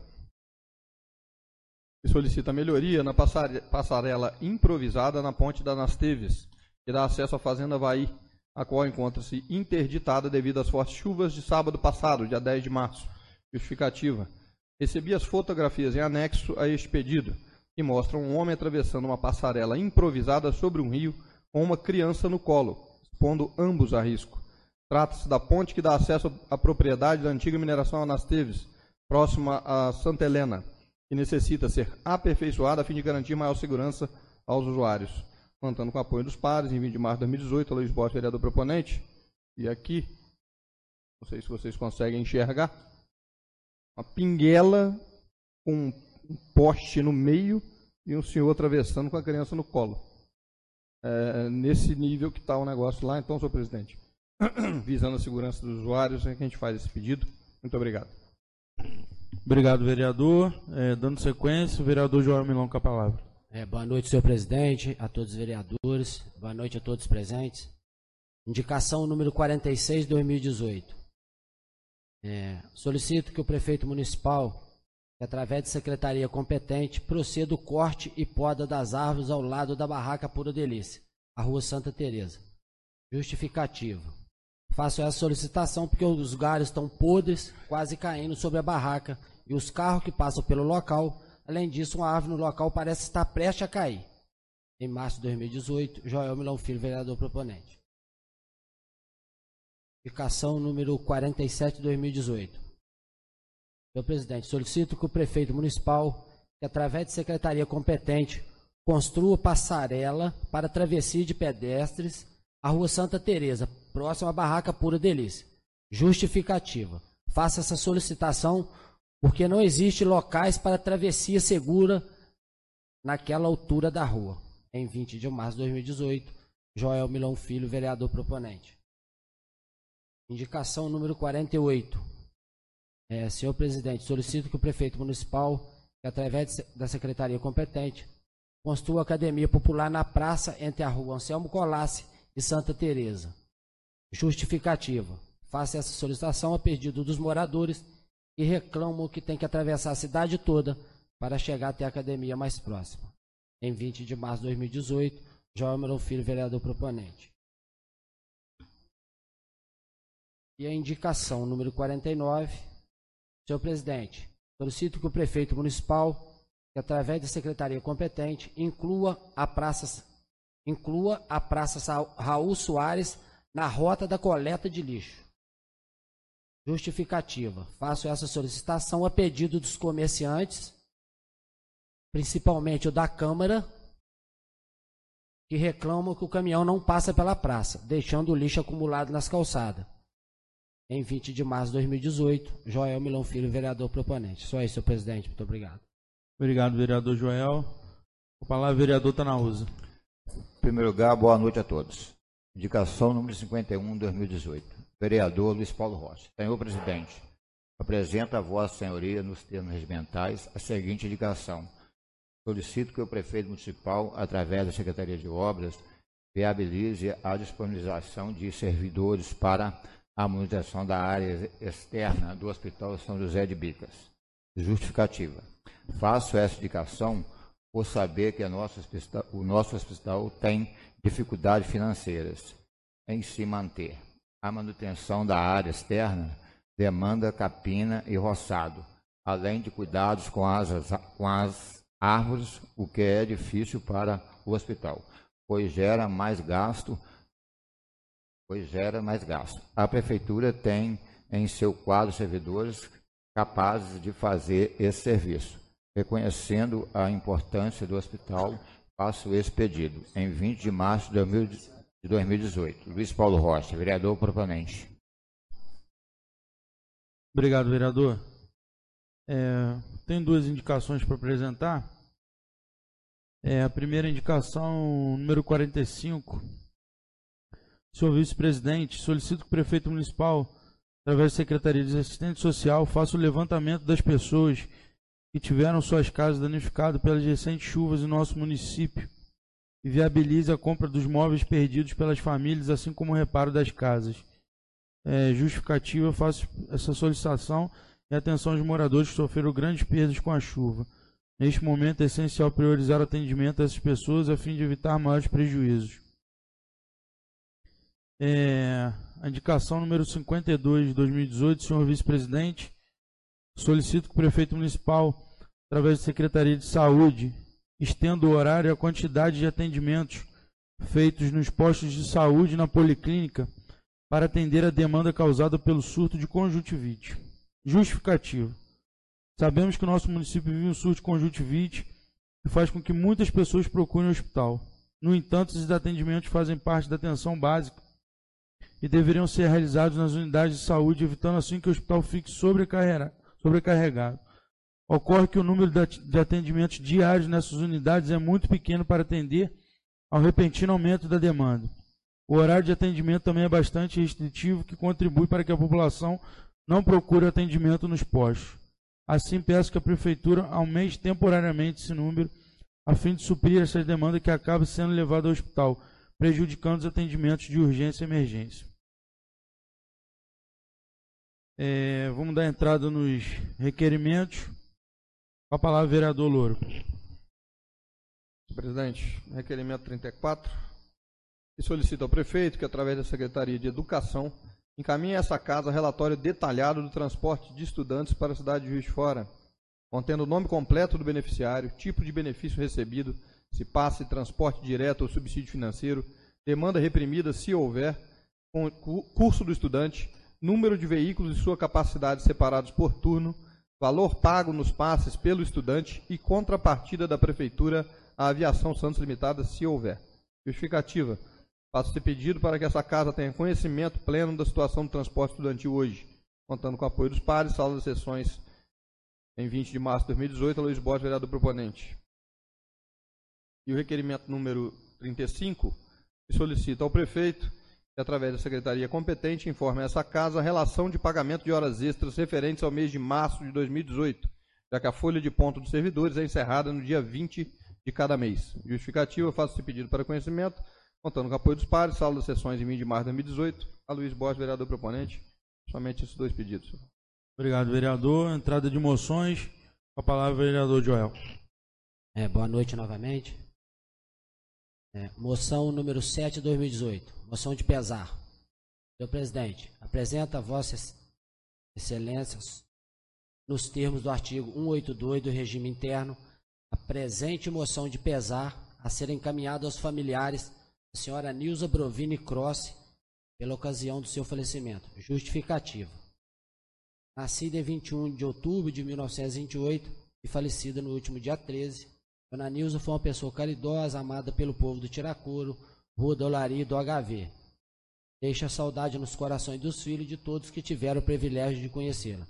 Que solicita a melhoria na passarela improvisada na ponte da Nasteves, que dá acesso à Fazenda Havaí, a qual encontra-se interditada devido às fortes chuvas de sábado passado, dia dez de março. Justificativa. Recebi as fotografias em anexo a este pedido, que mostram um homem atravessando uma passarela improvisada sobre um rio com uma criança no colo, expondo ambos a risco. Trata-se da ponte que dá acesso à propriedade da antiga mineração Anasteves, próxima a Santa Helena, que necessita ser aperfeiçoada a fim de garantir maior segurança aos usuários. Contando com o apoio dos pares, em vinte de março de dois mil e dezoito, Luiz Bosch, vereador proponente. E aqui, não sei se vocês conseguem enxergar, uma pinguela com um poste no meio e um senhor atravessando com a criança no colo. É, nesse nível que está o negócio lá. Então, senhor presidente, visando a segurança dos usuários, é que a gente faz esse pedido. Muito obrigado. Obrigado, vereador. É, dando sequência, o vereador Joel Milão com a palavra. É, boa noite, senhor presidente, a todos os vereadores, boa noite a todos os presentes. Indicação número quarenta e seis de dois mil e dezoito. É, solicito que o prefeito municipal, que através de secretaria competente, proceda o corte e poda das árvores ao lado da barraca Pura Delícia, a rua Santa Teresa. Justificativo. Faço essa solicitação porque os galhos estão podres, quase caindo sobre a barraca, e os carros que passam pelo local, além disso, uma árvore no local parece estar prestes a cair. Em março de dois mil e dezoito, Joel Milão Filho, vereador proponente. Indicação número quarenta e sete de dois mil e dezoito. Senhor presidente, solicito que o prefeito municipal, que através de secretaria competente, construa passarela para travessia de pedestres à Rua Santa Teresa, próxima à Barraca Pura Delícia. Justificativa. Faça essa solicitação porque não existe locais para travessia segura naquela altura da rua. Em vinte de março de dois mil e dezoito, Joel Milão Filho, vereador proponente. Indicação número quarenta e oito. É, senhor presidente, solicito que o prefeito municipal, que através da secretaria competente, construa academia popular na praça entre a rua Anselmo Colassi e Santa Teresa. Justificativa. Faça essa solicitação a pedido dos moradores que reclamam que tem que atravessar a cidade toda para chegar até a academia mais próxima. Em vinte de março de dois mil e dezoito, Joel Milão Filho, vereador proponente. E a indicação número quarenta e nove. Senhor presidente, solicito que o prefeito municipal, que através da secretaria competente, inclua a praça, inclua a praça Raul Soares na rota da coleta de lixo. Justificativa. Faço essa solicitação a pedido dos comerciantes, principalmente o da Câmara, que reclamam que o caminhão não passa pela praça, deixando o lixo acumulado nas calçadas. Em vinte de março de dois mil e dezoito, Joel Milão Filho, vereador proponente. Só isso, senhor presidente. Muito obrigado. Obrigado, vereador Joel. A palavra, vereador Tanauza. Em primeiro lugar, boa noite a todos. Indicação número cinquenta e um de dois mil e dezoito. Vereador Luiz Paulo Rossi. Senhor presidente, apresenta a vossa senhoria nos termos regimentais a seguinte indicação. Solicito que o prefeito municipal, através da Secretaria de Obras, viabilize a disponibilização de servidores para a manutenção da área externa do Hospital São José de Bicas. Justificativa. Faço essa indicação por saber que a nossa hospital, o nosso hospital tem dificuldades financeiras em se manter. A manutenção da área externa demanda capina e roçado, além de cuidados com as, com as árvores, o que é difícil para o hospital, pois gera mais gasto pois gera mais gasto. A Prefeitura tem em seu quadro servidores capazes de fazer esse serviço. Reconhecendo a importância do hospital, faço esse pedido. Em vinte de março de dois mil e dezoito. Luiz Paulo Rocha, vereador proponente. Obrigado, vereador. É, tem duas indicações para apresentar. É, a primeira indicação, número quarenta e cinco. Senhor vice-presidente, solicito que o prefeito municipal, através da Secretaria de Assistência Social, faça o levantamento das pessoas que tiveram suas casas danificadas pelas recentes chuvas em nosso município e viabilize a compra dos móveis perdidos pelas famílias, assim como o reparo das casas. É, justificativa, faço essa solicitação e atenção aos moradores que sofreram grandes perdas com a chuva. Neste momento é essencial priorizar o atendimento a essas pessoas a fim de evitar maiores prejuízos. É, a indicação número cinquenta e dois de dois mil e dezoito, senhor vice-presidente, solicito que o prefeito municipal, através da Secretaria de Saúde, estenda o horário e a quantidade de atendimentos feitos nos postos de saúde e na policlínica para atender a demanda causada pelo surto de conjuntivite. Justificativo. Sabemos que o nosso município vive um surto de conjuntivite que faz com que muitas pessoas procurem o hospital. No entanto, esses atendimentos fazem parte da atenção básica e deveriam ser realizados nas unidades de saúde, evitando assim que o hospital fique sobrecarregado. Ocorre que o número de atendimentos diários nessas unidades é muito pequeno para atender ao repentino aumento da demanda. O horário de atendimento também é bastante restritivo, que contribui para que a população não procure atendimento nos postos. Assim, peço que a Prefeitura aumente temporariamente esse número, a fim de suprir essa demanda que acaba sendo levada ao hospital, prejudicando os atendimentos de urgência e emergência. É, vamos dar entrada nos requerimentos. Com a palavra, vereador Louro. Presidente, requerimento trinta e quatro, que solicita ao prefeito que, através da Secretaria de Educação, encaminhe a essa casa relatório detalhado do transporte de estudantes para a cidade de Juiz de Fora, contendo o nome completo do beneficiário, tipo de benefício recebido, se passe, transporte direto ou subsídio financeiro, demanda reprimida, se houver, curso do estudante, número de veículos e sua capacidade separados por turno, valor pago nos passes pelo estudante e contrapartida da Prefeitura à Aviação Santos Limitada, se houver. Justificativa. Faço-se pedido para que essa casa tenha conhecimento pleno da situação do transporte estudantil hoje, contando com o apoio dos pares, sala de sessões em vinte de março de dois mil e dezoito, Luiz Borges, vereador proponente. E o requerimento número trinta e cinco, que solicita ao prefeito que, através da secretaria competente, informe a essa casa a relação de pagamento de horas extras referentes ao mês de março de dois mil e dezoito, já que a folha de ponto dos servidores é encerrada no dia vinte de cada mês. Justificativa, faço-se pedido para conhecimento, contando com o apoio dos pares, sala das sessões em vinte de março de dois mil e dezoito, a Luiz Borges, vereador proponente. Somente esses dois pedidos. Obrigado, vereador. Entrada de moções. Com a palavra, vereador Joel. É, boa noite novamente. É, moção número sete de dois mil e dezoito. Moção de pesar. Senhor presidente, apresenta a vossas excelências, nos termos do artigo cento e oitenta e dois do regime interno, a presente moção de pesar a ser encaminhada aos familiares da senhora Nilza Brovini Cross pela ocasião do seu falecimento. Justificativa. Nascida em vinte e um de outubro de mil novecentos e vinte e oito e falecida no último dia treze, Dona Nilza foi uma pessoa caridosa, amada pelo povo do Tiracoro, Rua do Olaria e do H V. Deixa saudade nos corações dos filhos e de todos que tiveram o privilégio de conhecê-la.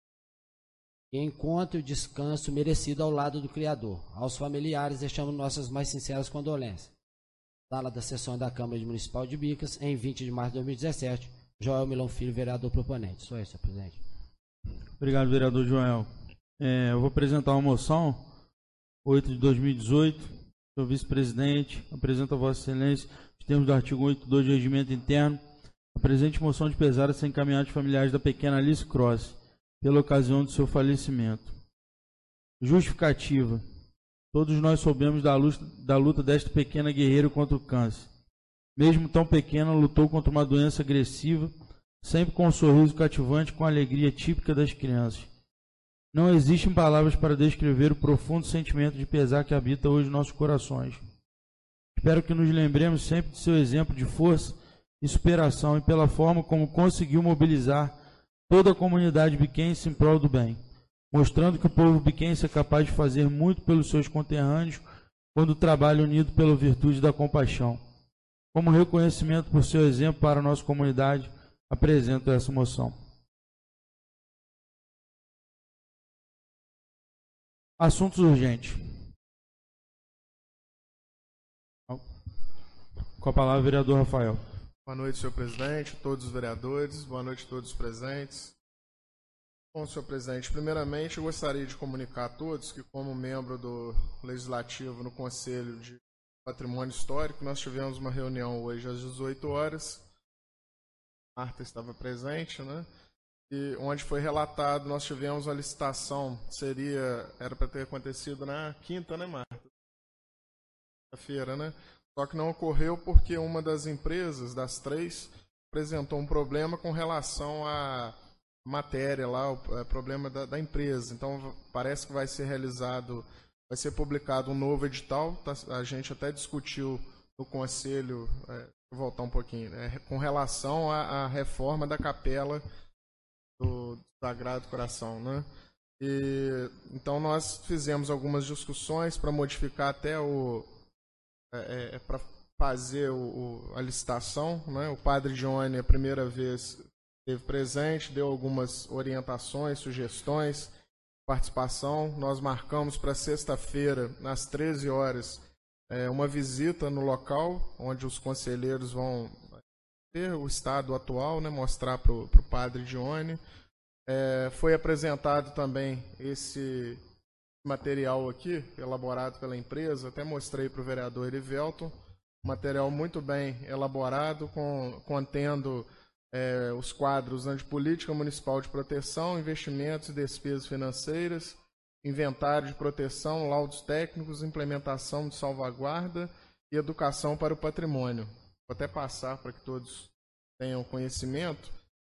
E encontre o descanso merecido ao lado do Criador. Aos familiares deixamos nossas mais sinceras condolências. Sala da sessão da Câmara Municipal de Bicas, em vinte de março de dois mil e dezessete, Joel Milão Filho, vereador proponente. Só isso, senhor presidente. Obrigado, vereador Joel. É, eu vou apresentar uma moção, oito de dois mil e dezoito. Senhor vice-presidente, apresento a vossa excelência, os termos do artigo cento e oitenta e dois do regimento interno, a presente moção de pesar a ser encaminhada aos familiares da pequena Alice Cross, pela ocasião do seu falecimento. Justificativa. Todos nós soubemos da luta, da luta desta pequena guerreira contra o câncer. Mesmo tão pequena, lutou contra uma doença agressiva, sempre com um sorriso cativante, com a alegria típica das crianças. Não existem palavras para descrever o profundo sentimento de pesar que habita hoje nossos corações. Espero que nos lembremos sempre de seu exemplo de força e superação e pela forma como conseguiu mobilizar toda a comunidade biquense em prol do bem, mostrando que o povo biquense é capaz de fazer muito pelos seus conterrâneos quando trabalha unido pela virtude da compaixão. Como reconhecimento por seu exemplo para a nossa comunidade, apresento essa moção. Assuntos urgentes. Com a palavra, vereador Rafael. Boa noite, senhor presidente, todos os vereadores, boa noite a todos os presentes. Bom, senhor presidente, primeiramente eu gostaria de comunicar a todos que, como membro do Legislativo no Conselho de Patrimônio Histórico, nós tivemos uma reunião hoje às dezoito horas. Marta estava presente, né? E onde foi relatado, nós tivemos uma licitação, seria, era para ter acontecido na quinta, né, Marta? Quinta-feira, né? Só que não ocorreu porque uma das empresas, das três, apresentou um problema com relação à matéria lá, o problema da, da empresa. Então, parece que vai ser realizado, vai ser publicado um novo edital, tá, a gente até discutiu no Conselho, é, vou voltar um pouquinho, né, com relação à, à reforma da capela do Sagrado Coração, né? E, então, nós fizemos algumas discussões para modificar até o... É, é, para fazer o, o, a licitação, né? O padre Johnny, a primeira vez, esteve presente, deu algumas orientações, sugestões, participação. Nós marcamos para sexta-feira, às treze horas, é, uma visita no local, onde os conselheiros vão ter o estado atual, né? Mostrar para o padre Johnny. É, foi apresentado também esse material aqui, elaborado pela empresa, até mostrei para o vereador Erivelton, material muito bem elaborado, com, contendo é, os quadros, né, de política municipal de proteção, investimentos e despesas financeiras, inventário de proteção, laudos técnicos, implementação de salvaguarda e educação para o patrimônio. Vou até passar para que todos tenham conhecimento.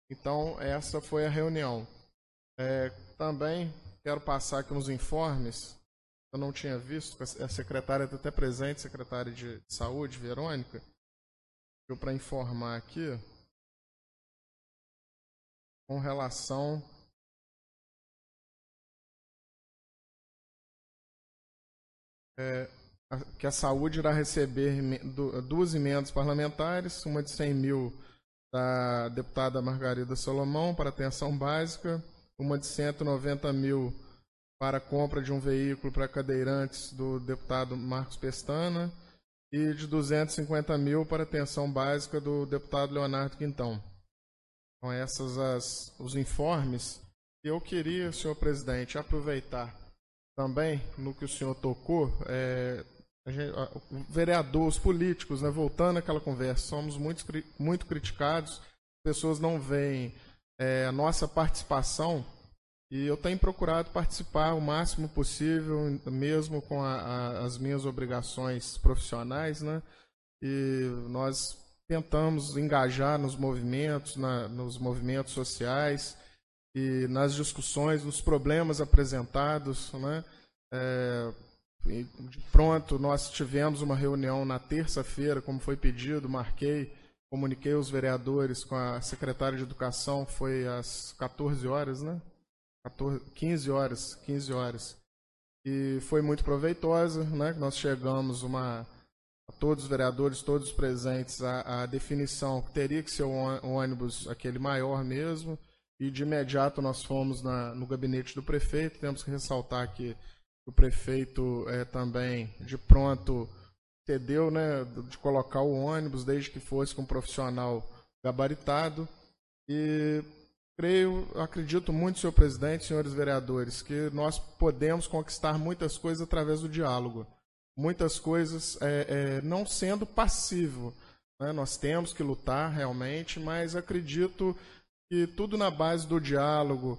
Então, essa foi a reunião. É, também quero passar aqui uns informes. Eu não tinha visto, a secretária está até presente, secretária de Saúde, Verônica, para informar aqui com relação é, a, que a saúde irá receber duas emendas parlamentares, uma de cem mil da deputada Margarida Salomão para atenção básica, uma de cento e noventa mil para a compra de um veículo para cadeirantes do deputado Marcos Pestana e de duzentos e cinquenta mil para atenção básica do deputado Leonardo Quintão. Então, esses as, os informes. Eu queria, senhor presidente, aproveitar também no que o senhor tocou, é, a gente, a, o vereador, os políticos, né, voltando àquela conversa, somos muito, muito criticados, as pessoas não veem é, a nossa participação. E eu tenho procurado participar o máximo possível, mesmo com a, a, as minhas obrigações profissionais, né? E nós tentamos engajar nos movimentos, na, nos movimentos sociais e nas discussões, nos problemas apresentados, né? É, e pronto, nós tivemos uma reunião na terça-feira, como foi pedido, marquei, comuniquei aos vereadores com a secretária de Educação, foi às quatorze horas, né? quinze horas, quinze horas. E foi muito proveitosa, né? Nós chegamos uma, a todos os vereadores, todos os presentes, a, a definição que teria que ser um ônibus aquele maior mesmo, e de imediato nós fomos na, no gabinete do prefeito. Temos que ressaltar que o prefeito é, também, de pronto, cedeu, né, de colocar o ônibus, desde que fosse com um profissional gabaritado. E creio, acredito muito, senhor presidente, senhores vereadores, que nós podemos conquistar muitas coisas através do diálogo. Muitas coisas é, é, não sendo passivo, né? Nós temos que lutar realmente, mas acredito que tudo na base do diálogo,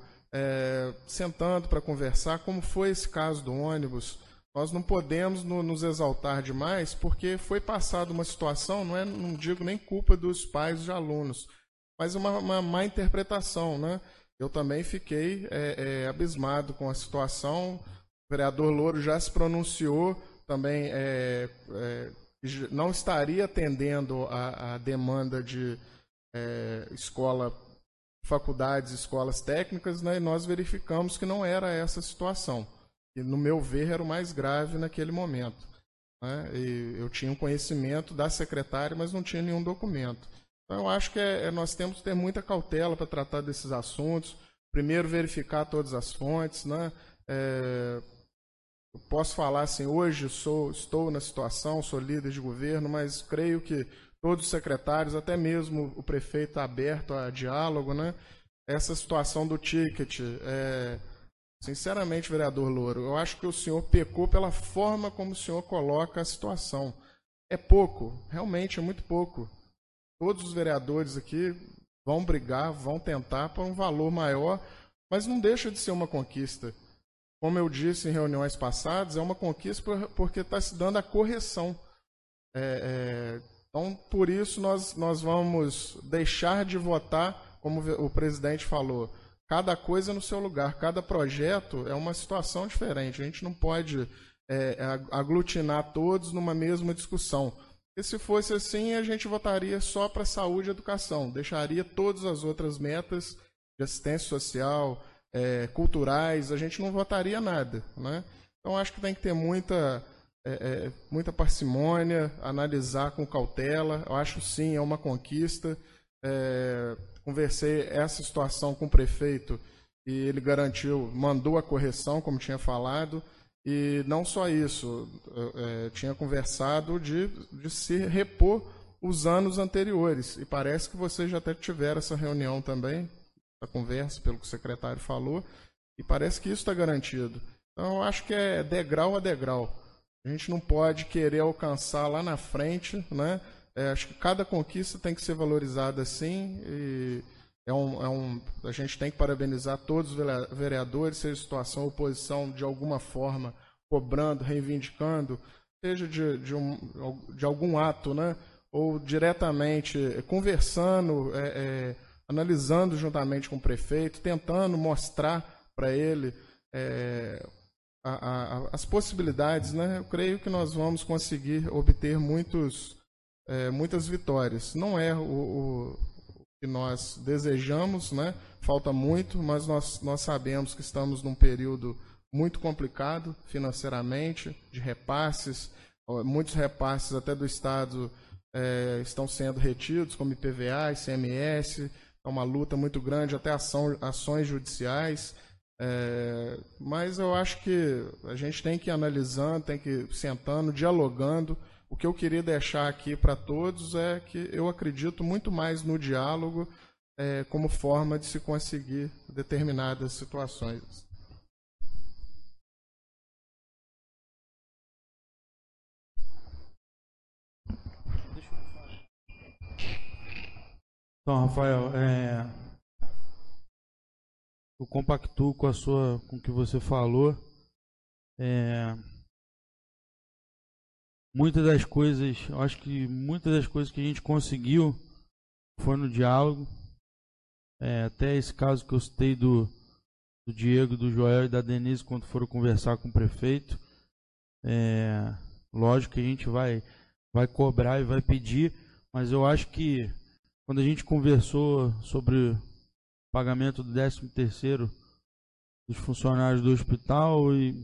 é, sentando para conversar, como foi esse caso do ônibus. Nós não podemos no, nos exaltar demais, porque foi passada uma situação, não, é, não digo nem culpa dos pais de alunos, mas uma, uma má interpretação, né? Eu também fiquei é, é, abismado com a situação. O vereador Louro já se pronunciou, também é, é, não estaria atendendo a, a demanda de é, escola, faculdades, escolas técnicas, né? E nós verificamos que não era essa a situação. E, no meu ver, era o mais grave naquele momento, né? E eu tinha um conhecimento da secretária, mas não tinha nenhum documento. Então, eu acho que é, é, nós temos que ter muita cautela para tratar desses assuntos. Primeiro, verificar todas as fontes, né? É, eu posso falar assim, hoje sou, estou na situação, sou líder de governo, mas creio que todos os secretários, até mesmo o prefeito, está aberto a diálogo, né? Essa situação do ticket, é, sinceramente, vereador Louro, eu acho que o senhor pecou pela forma como o senhor coloca a situação. É pouco, realmente é muito pouco. Todos os vereadores aqui vão brigar, vão tentar por um valor maior, mas não deixa de ser uma conquista. Como eu disse em reuniões passadas, é uma conquista porque está se dando a correção. É, é, então, por isso, nós, nós vamos deixar de votar, como o presidente falou, cada coisa no seu lugar, cada projeto é uma situação diferente. A gente não pode é, aglutinar todos numa mesma discussão. E se fosse assim, a gente votaria só para saúde e educação, deixaria todas as outras metas de assistência social, é, culturais, a gente não votaria nada, né? Então, acho que tem que ter muita, é, é, muita parcimônia, analisar com cautela. Eu acho, sim, é uma conquista. É, conversei essa situação com o prefeito e ele garantiu, mandou a correção, como tinha falado. E não só isso, é, tinha conversado de, de se repor os anos anteriores. E parece que vocês já até tiveram essa reunião também, essa conversa, pelo que o secretário falou, e parece que isso está garantido. Então, eu acho que é degrau a degrau. A gente não pode querer alcançar lá na frente, né? É, acho que cada conquista tem que ser valorizada assim, e É um, é um, a gente tem que parabenizar todos os vereadores, seja situação, oposição, de alguma forma, cobrando, reivindicando, seja de, de, um, de algum ato, né? Ou diretamente conversando, é, é, analisando juntamente com o prefeito, tentando mostrar para ele é, a, a, as possibilidades, né? Eu creio que nós vamos conseguir obter muitos, é, muitas vitórias. Não é o, o que nós desejamos, né? Falta muito, mas nós, nós sabemos que estamos num período muito complicado financeiramente, de repasses, muitos repasses até do Estado é, estão sendo retidos, como I P V A, I C M S, é uma luta muito grande, até ação, ações judiciais. É, mas eu acho que a gente tem que ir analisando, tem que ir sentando, dialogando. O que eu queria deixar aqui para todos é que eu acredito muito mais no diálogo é, como forma de se conseguir determinadas situações. Então, Rafael, é... eu compactuo com a sua, com o que você falou. É... Muitas das coisas, eu acho que muitas das coisas que a gente conseguiu foi no diálogo. É, até esse caso que eu citei do, do Diego, do Joel e da Denise, quando foram conversar com o prefeito. É... Lógico que a gente vai, vai cobrar e vai pedir, mas eu acho que quando a gente conversou sobre o pagamento do décimo terceiro dos funcionários do hospital e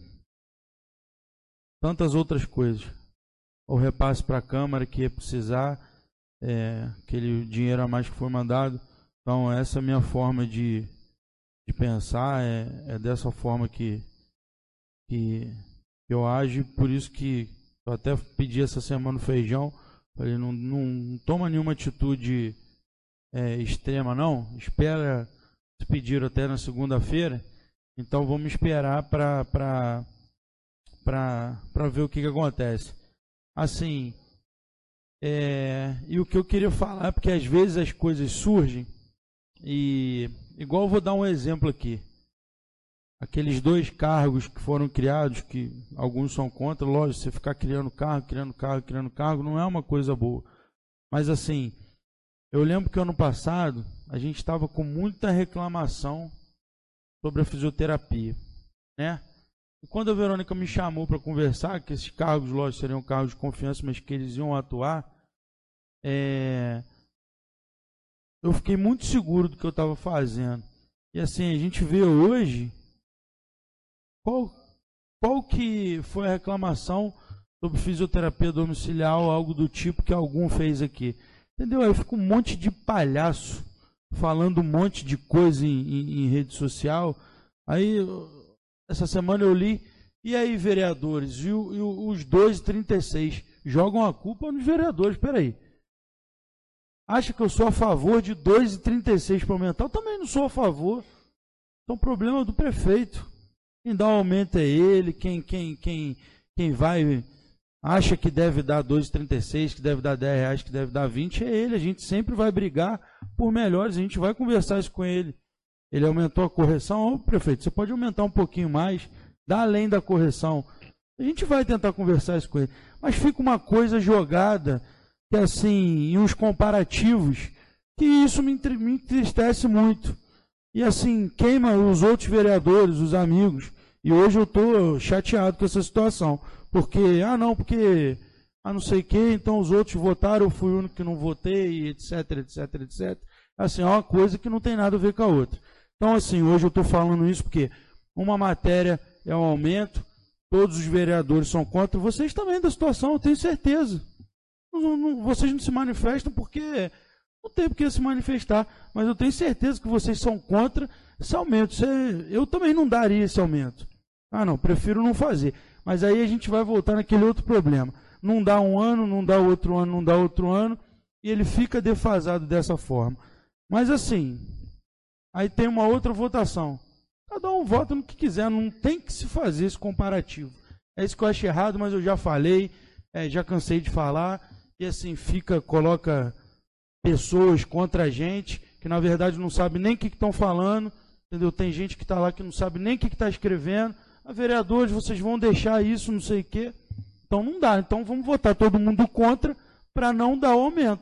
tantas outras coisas, o repasse para a Câmara que ia precisar, é, aquele dinheiro a mais que foi mandado. Então essa é a minha forma de, de pensar, é, é dessa forma que, que eu ajo, por isso que eu até pedi essa semana no feijão, falei, não, não, não toma nenhuma atitude É, extrema não, espera, se pediram até na segunda-feira, então vamos esperar para para para ver o que, que acontece. Assim, é, e o que eu queria falar é porque às vezes as coisas surgem e, igual eu vou dar um exemplo aqui, aqueles dois cargos que foram criados, que alguns são contra, lógico, você ficar criando cargo, criando cargo, criando cargo, não é uma coisa boa, mas assim, eu lembro que ano passado a gente estava com muita reclamação sobre a fisioterapia, né? E quando a Verônica me chamou para conversar, que esses cargos, lógico, seriam cargos de confiança, mas que eles iam atuar, é... eu fiquei muito seguro do que eu estava fazendo. E assim, a gente vê hoje qual, qual que foi a reclamação sobre fisioterapia domiciliar ou algo do tipo que algum fez aqui. Entendeu? Aí fica um monte de palhaço falando um monte de coisa em, em, em rede social. Aí, essa semana eu li, e aí, vereadores, e, o, e os dois e trinta e seis jogam a culpa nos vereadores. Espera aí. Acha que eu sou a favor de dois e trinta e seis para aumentar? Eu também não sou a favor. Então, o problema é do prefeito. Quem dá o aumento é ele, quem, quem, quem, quem vai... acha que deve dar dois e trinta e seis, que deve dar dez reais, que deve dar vinte, é ele. A gente sempre vai brigar por melhores, a gente vai conversar isso com ele. Ele aumentou a correção, ô prefeito, você pode aumentar um pouquinho mais, dá além da correção. A gente vai tentar conversar isso com ele. Mas fica uma coisa jogada, que assim, em uns comparativos, que isso me entristece muito. E assim, queima os outros vereadores, os amigos. E hoje eu estou chateado com essa situação. Porque, ah não, porque, ah não sei o que, então os outros votaram, eu fui o único que não votei, etc, etc, etcétera. Assim, é uma coisa que não tem nada a ver com a outra. Então, assim, hoje eu estou falando isso porque uma matéria é um aumento, todos os vereadores são contra, vocês também da situação, eu tenho certeza. Não, não, vocês não se manifestam porque não tem por que se manifestar, mas eu tenho certeza que vocês são contra esse aumento. Você, eu também não daria esse aumento. Ah não, prefiro não fazer. Mas aí a gente vai voltar naquele outro problema. Não dá um ano, não dá outro ano, não dá outro ano, e ele fica defasado dessa forma. Mas assim, aí tem uma outra votação. Cada um vota no que quiser, não tem que se fazer esse comparativo. É isso que eu acho errado, mas eu já falei, é, já cansei de falar, e assim, fica, coloca pessoas contra a gente, que na verdade não sabe nem o que estão falando, entendeu? Tem gente que está lá que não sabe nem o que está escrevendo. Ah, vereadores, vocês vão deixar isso, não sei o quê. Então não dá. Então vamos votar todo mundo contra para não dar o aumento.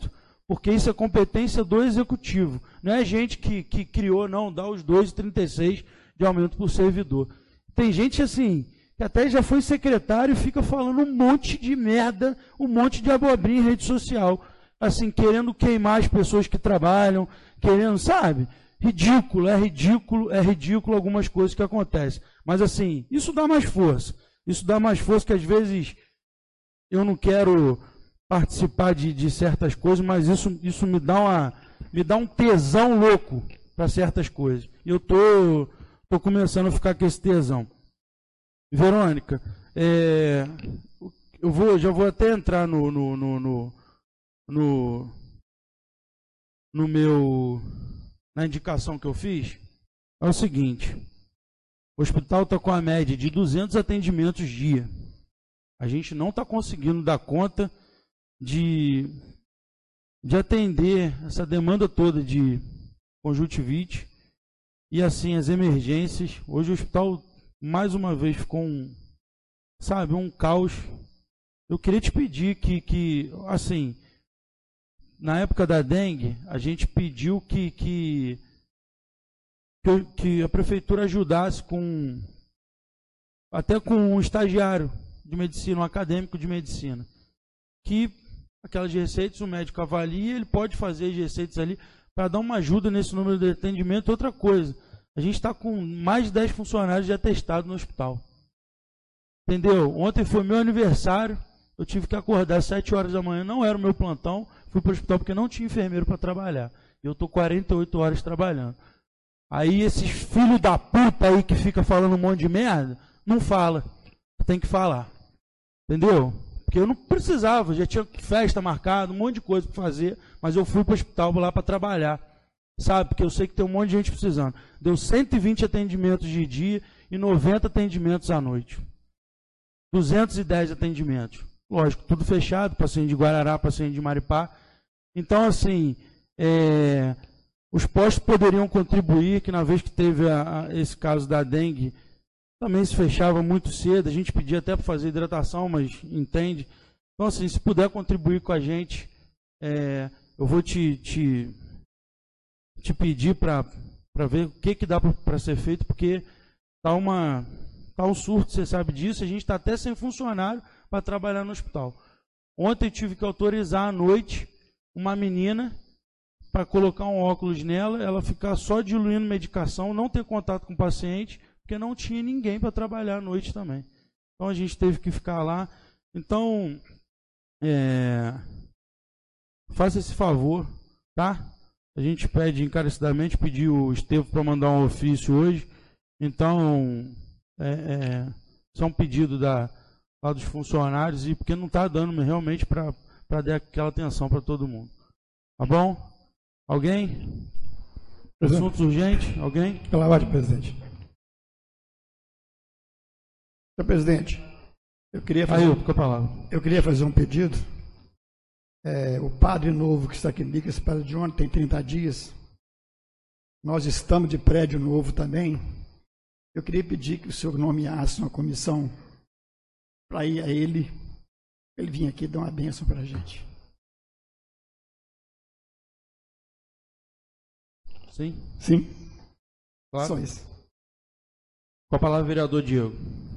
porque isso é competência do executivo. Não é gente que, que criou, não, dá os dois vírgula trinta e seis de aumento por servidor. Tem gente assim, que até já foi secretário e fica falando um monte de merda, um monte de abobrinha em rede social, assim, querendo queimar as pessoas que trabalham, querendo, sabe? Ridículo, é ridículo, é ridículo algumas coisas que acontecem. Mas assim, isso dá mais força. Isso dá mais força que às vezes eu não quero participar de, de certas coisas, mas isso, isso me dá uma, me dá um tesão louco para certas coisas. E eu tô, tô começando a ficar com esse tesão. Verônica, é, eu vou, já vou até entrar no, no, no, no, no, no meu, na indicação que eu fiz. É o seguinte, o hospital está com a média de duzentos atendimentos dia. A gente não está conseguindo dar conta de, de atender essa demanda toda de conjuntivite e assim as emergências. Hoje o hospital mais uma vez ficou um, sabe, um caos. Eu queria te pedir que, que assim, na época da dengue, a gente pediu que, que, que, que a prefeitura ajudasse com, até com um estagiário de medicina, um acadêmico de medicina, que aquelas receitas, o médico avalia, ele pode fazer as receitas ali para dar uma ajuda nesse número de atendimento. Outra coisa, a gente está com mais de dez funcionários já atestados no hospital. Entendeu? Ontem foi meu aniversário, eu tive que acordar às sete horas da manhã, não era o meu plantão, fui para o hospital porque não tinha enfermeiro para trabalhar. Eu estou quarenta e oito horas trabalhando. Aí esses filhos da puta aí que fica falando um monte de merda, não fala. Tem que falar. Entendeu? Porque eu não precisava, já tinha festa marcada, um monte de coisa para fazer, mas eu fui para o hospital lá para trabalhar. Sabe? Porque eu sei que tem um monte de gente precisando. Deu cento e vinte atendimentos de dia e noventa atendimentos à noite. duzentos e dez atendimentos. Lógico, tudo fechado, paciente de Guarará, paciente de Maripá. Então, assim, é, os postos poderiam contribuir, que na vez que teve a, a, esse caso da dengue, também se fechava muito cedo. A gente pedia até para fazer hidratação, mas entende. Então, assim, se puder contribuir com a gente, é, eu vou te... te te pedir para ver o que, que dá para ser feito, porque está uma, tá um surto, você sabe disso, a gente está até sem funcionário para trabalhar no hospital. Ontem tive que autorizar à noite uma menina para colocar um óculos nela, ela ficar só diluindo medicação, não ter contato com o paciente, porque não tinha ninguém para trabalhar à noite também. Então a gente teve que ficar lá. Então, é, faça esse favor, tá? A gente pede encarecidamente, pediu o Estevam para mandar um ofício hoje. Então, é, é, isso é um pedido da, lá dos funcionários, e porque não está dando realmente para dar aquela atenção para todo mundo. Tá bom? Alguém? Assuntos urgentes? Alguém? Pela ordem, presidente. Senhor presidente, eu queria fazer, Aí, eu, com a palavra. eu queria fazer um pedido. É, o padre novo que está aqui em Bicas, padre de ontem, tem trinta dias. Nós estamos de prédio novo também. Eu queria pedir que o senhor nomeasse uma comissão para ir a ele, ele vir aqui dar uma bênção para a gente. Sim? Sim? Claro. Só isso. Com a palavra, vereador Diego.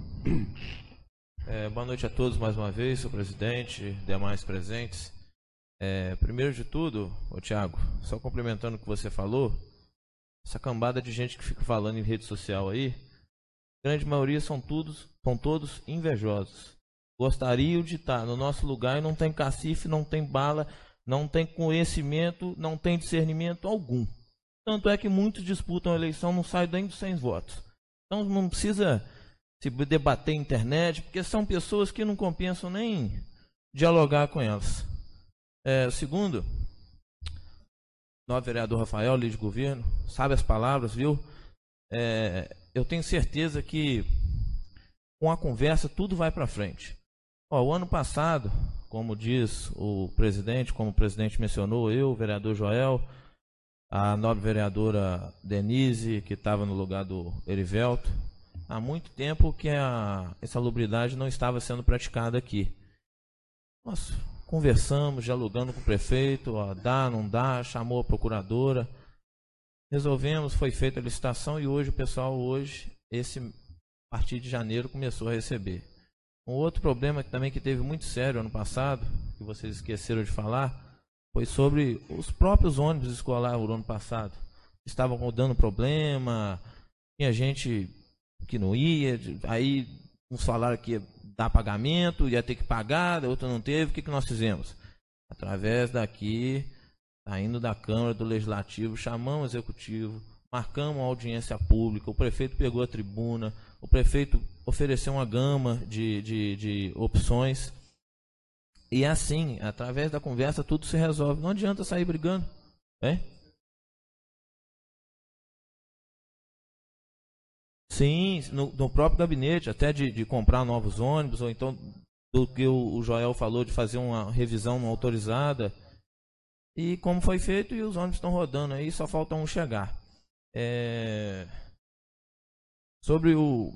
É, boa noite a todos mais uma vez, senhor presidente, demais presentes. É, primeiro de tudo, ô Thiago, só complementando o que você falou, essa cambada de gente que fica falando em rede social aí, a grande maioria são, todos, são todos invejosos. Gostariam de estar no nosso lugar e não tem cacife, não tem bala, não tem conhecimento, não tem discernimento algum. Tanto é que muitos disputam a eleição, não saem nem dos cem votos. Então não precisa se debater na internet, porque são pessoas que não compensam nem dialogar com elas. É, segundo, novo vereador Rafael, líder de governo, sabe as palavras, viu? É, eu tenho certeza que com a conversa tudo vai para frente. Ó, o ano passado, como diz o presidente, como o presidente mencionou, eu, o vereador Joel, a nova vereadora Denise, que estava no lugar do Erivelto, há muito tempo que a insalubridade não estava sendo praticada aqui. Nossa, conversamos, dialogando com o prefeito, ó, dá, não dá, chamou a procuradora, resolvemos, foi feita a licitação e hoje o pessoal, hoje, esse, a partir de janeiro, começou a receber. Um outro problema que também que teve muito sério ano passado, que vocês esqueceram de falar, foi sobre os próprios ônibus escolares o ano passado. Estavam dando problema, tinha gente que não ia, aí uns falaram que ia dar pagamento, ia ter que pagar, outro não teve. O que, que nós fizemos? Através daqui, saindo da Câmara, do Legislativo, chamamos o Executivo, marcamos uma audiência pública, o prefeito pegou a tribuna, o prefeito ofereceu uma gama de, de, de opções. E assim, através da conversa, tudo se resolve. Não adianta sair brigando. Hein? Sim, no, no próprio gabinete, até de, de comprar novos ônibus, ou então do que o, o Joel falou, de fazer uma revisão não autorizada. E como foi feito, e os ônibus estão rodando aí, só falta um chegar. É... Sobre o,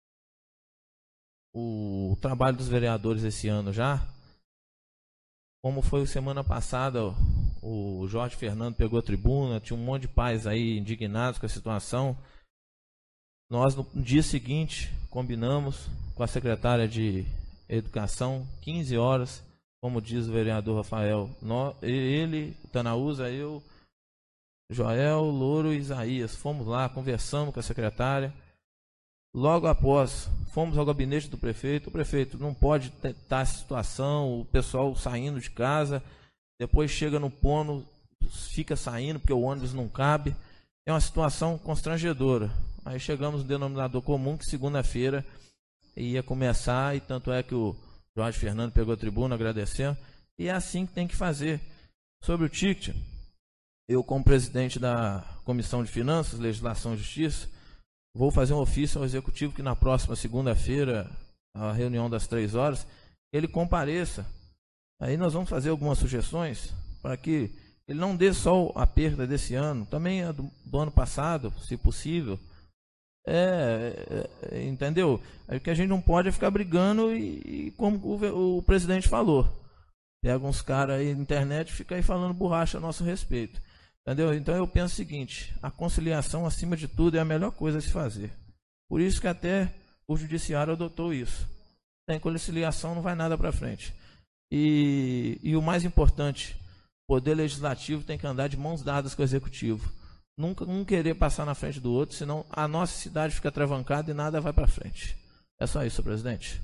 o trabalho dos vereadores esse ano já, como foi semana passada, o Jorge Fernando pegou a tribuna, tinha um monte de pais aí indignados com a situação. Nós, no dia seguinte, combinamos com a secretária de Educação, quinze horas, como diz o vereador Rafael, nós, ele, Tanaúza, eu, Joel, Louro e Isaías, fomos lá, conversamos com a secretária. Logo após, fomos ao gabinete do prefeito. O prefeito não pode estar essa situação, o pessoal saindo de casa, depois chega no pono, fica saindo porque o ônibus não cabe. É uma situação constrangedora. Aí chegamos no denominador comum que segunda-feira ia começar, e tanto é que o Jorge Fernando pegou a tribuna agradecendo. E é assim que tem que fazer. Sobre o ticket, eu, como presidente da Comissão de Finanças, Legislação e Justiça, vou fazer um ofício ao Executivo que na próxima segunda-feira, a reunião das três horas, ele compareça. Aí nós vamos fazer algumas sugestões para que ele não dê só a perda desse ano, também a do, do ano passado, se possível. É, é, entendeu? Aí o que a gente não pode é ficar brigando e, e como o, o presidente falou, pega uns caras aí na internet e fica aí falando borracha a nosso respeito. Entendeu? Então eu penso o seguinte, a conciliação acima de tudo é a melhor coisa a se fazer. Por isso que até o judiciário adotou isso. Sem conciliação não vai nada para frente. E, e o mais importante, o poder legislativo tem que andar de mãos dadas com o executivo. Nunca um querer passar na frente do outro, senão a nossa cidade fica travancada e nada vai para frente. É só isso, presidente.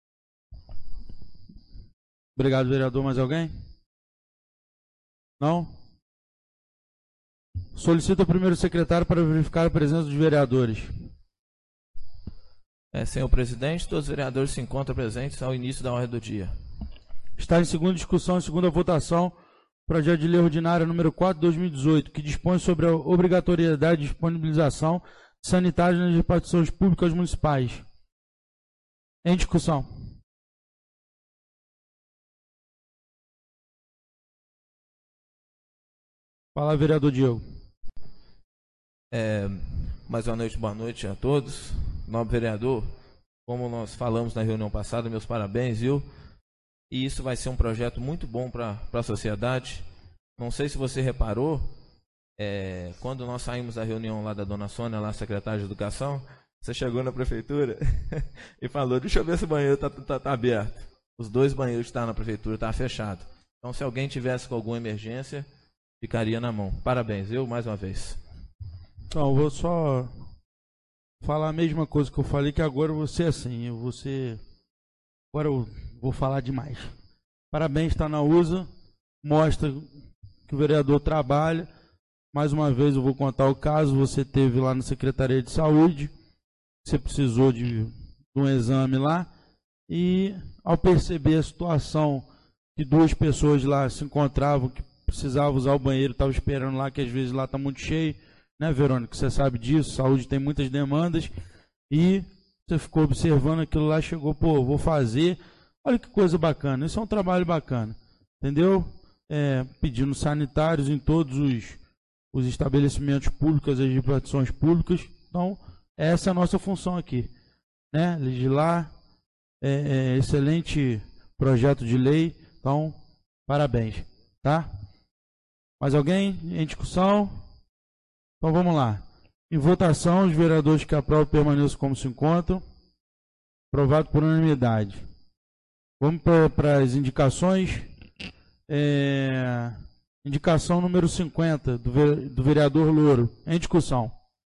Obrigado, vereador. Mais alguém? Não? Solicito ao primeiro secretário para verificar a presença dos vereadores. É, senhor presidente, todos os vereadores se encontram presentes ao início da ordem do dia. Está em segunda discussão e segunda votação projeto de lei ordinária número quatro de dois mil e dezoito, que dispõe sobre a obrigatoriedade de disponibilização de sanitários nas repartições públicas municipais. Em discussão. Fala, vereador Diego. É, mais uma noite, boa noite a todos. Nobre vereador, como nós falamos na reunião passada, meus parabéns, viu? E isso vai ser um projeto muito bom para a sociedade. Não sei se você reparou, é, quando nós saímos da reunião lá da dona Sônia, lá secretária de Educação, você chegou na prefeitura e falou, deixa eu ver se o banheiro está tá, tá aberto. Os dois banheiros que estão na prefeitura estão fechados. Então, se alguém tivesse com alguma emergência, ficaria na mão. Parabéns, viu? Mais uma vez. Então, eu vou só falar a mesma coisa que eu falei, que agora você assim, eu vou ser... Agora eu vou falar demais. Parabéns, está na U S A, mostra que o vereador trabalha. Mais uma vez eu vou contar o caso, você teve lá na Secretaria de Saúde, você precisou de, de um exame lá, e ao perceber a situação que duas pessoas lá se encontravam, que precisavam usar o banheiro, estavam esperando lá, que às vezes lá está muito cheio, né, Verônica? Você sabe disso, saúde tem muitas demandas, e você ficou observando aquilo lá, chegou, pô, vou fazer. Olha que coisa bacana, isso é um trabalho bacana, entendeu? É, pedindo sanitários em todos os, os estabelecimentos públicos, as repartições públicas. Então, essa é a nossa função aqui, né? Legislar, é, é, excelente projeto de lei. Então, Parabéns, tá? Mais alguém em discussão? Então vamos lá. Em votação, os vereadores que aprovam permaneçam como se encontram. Aprovado por unanimidade. Vamos para as indicações. É, indicação número cinquenta, do, ve, do vereador Louro. Em discussão.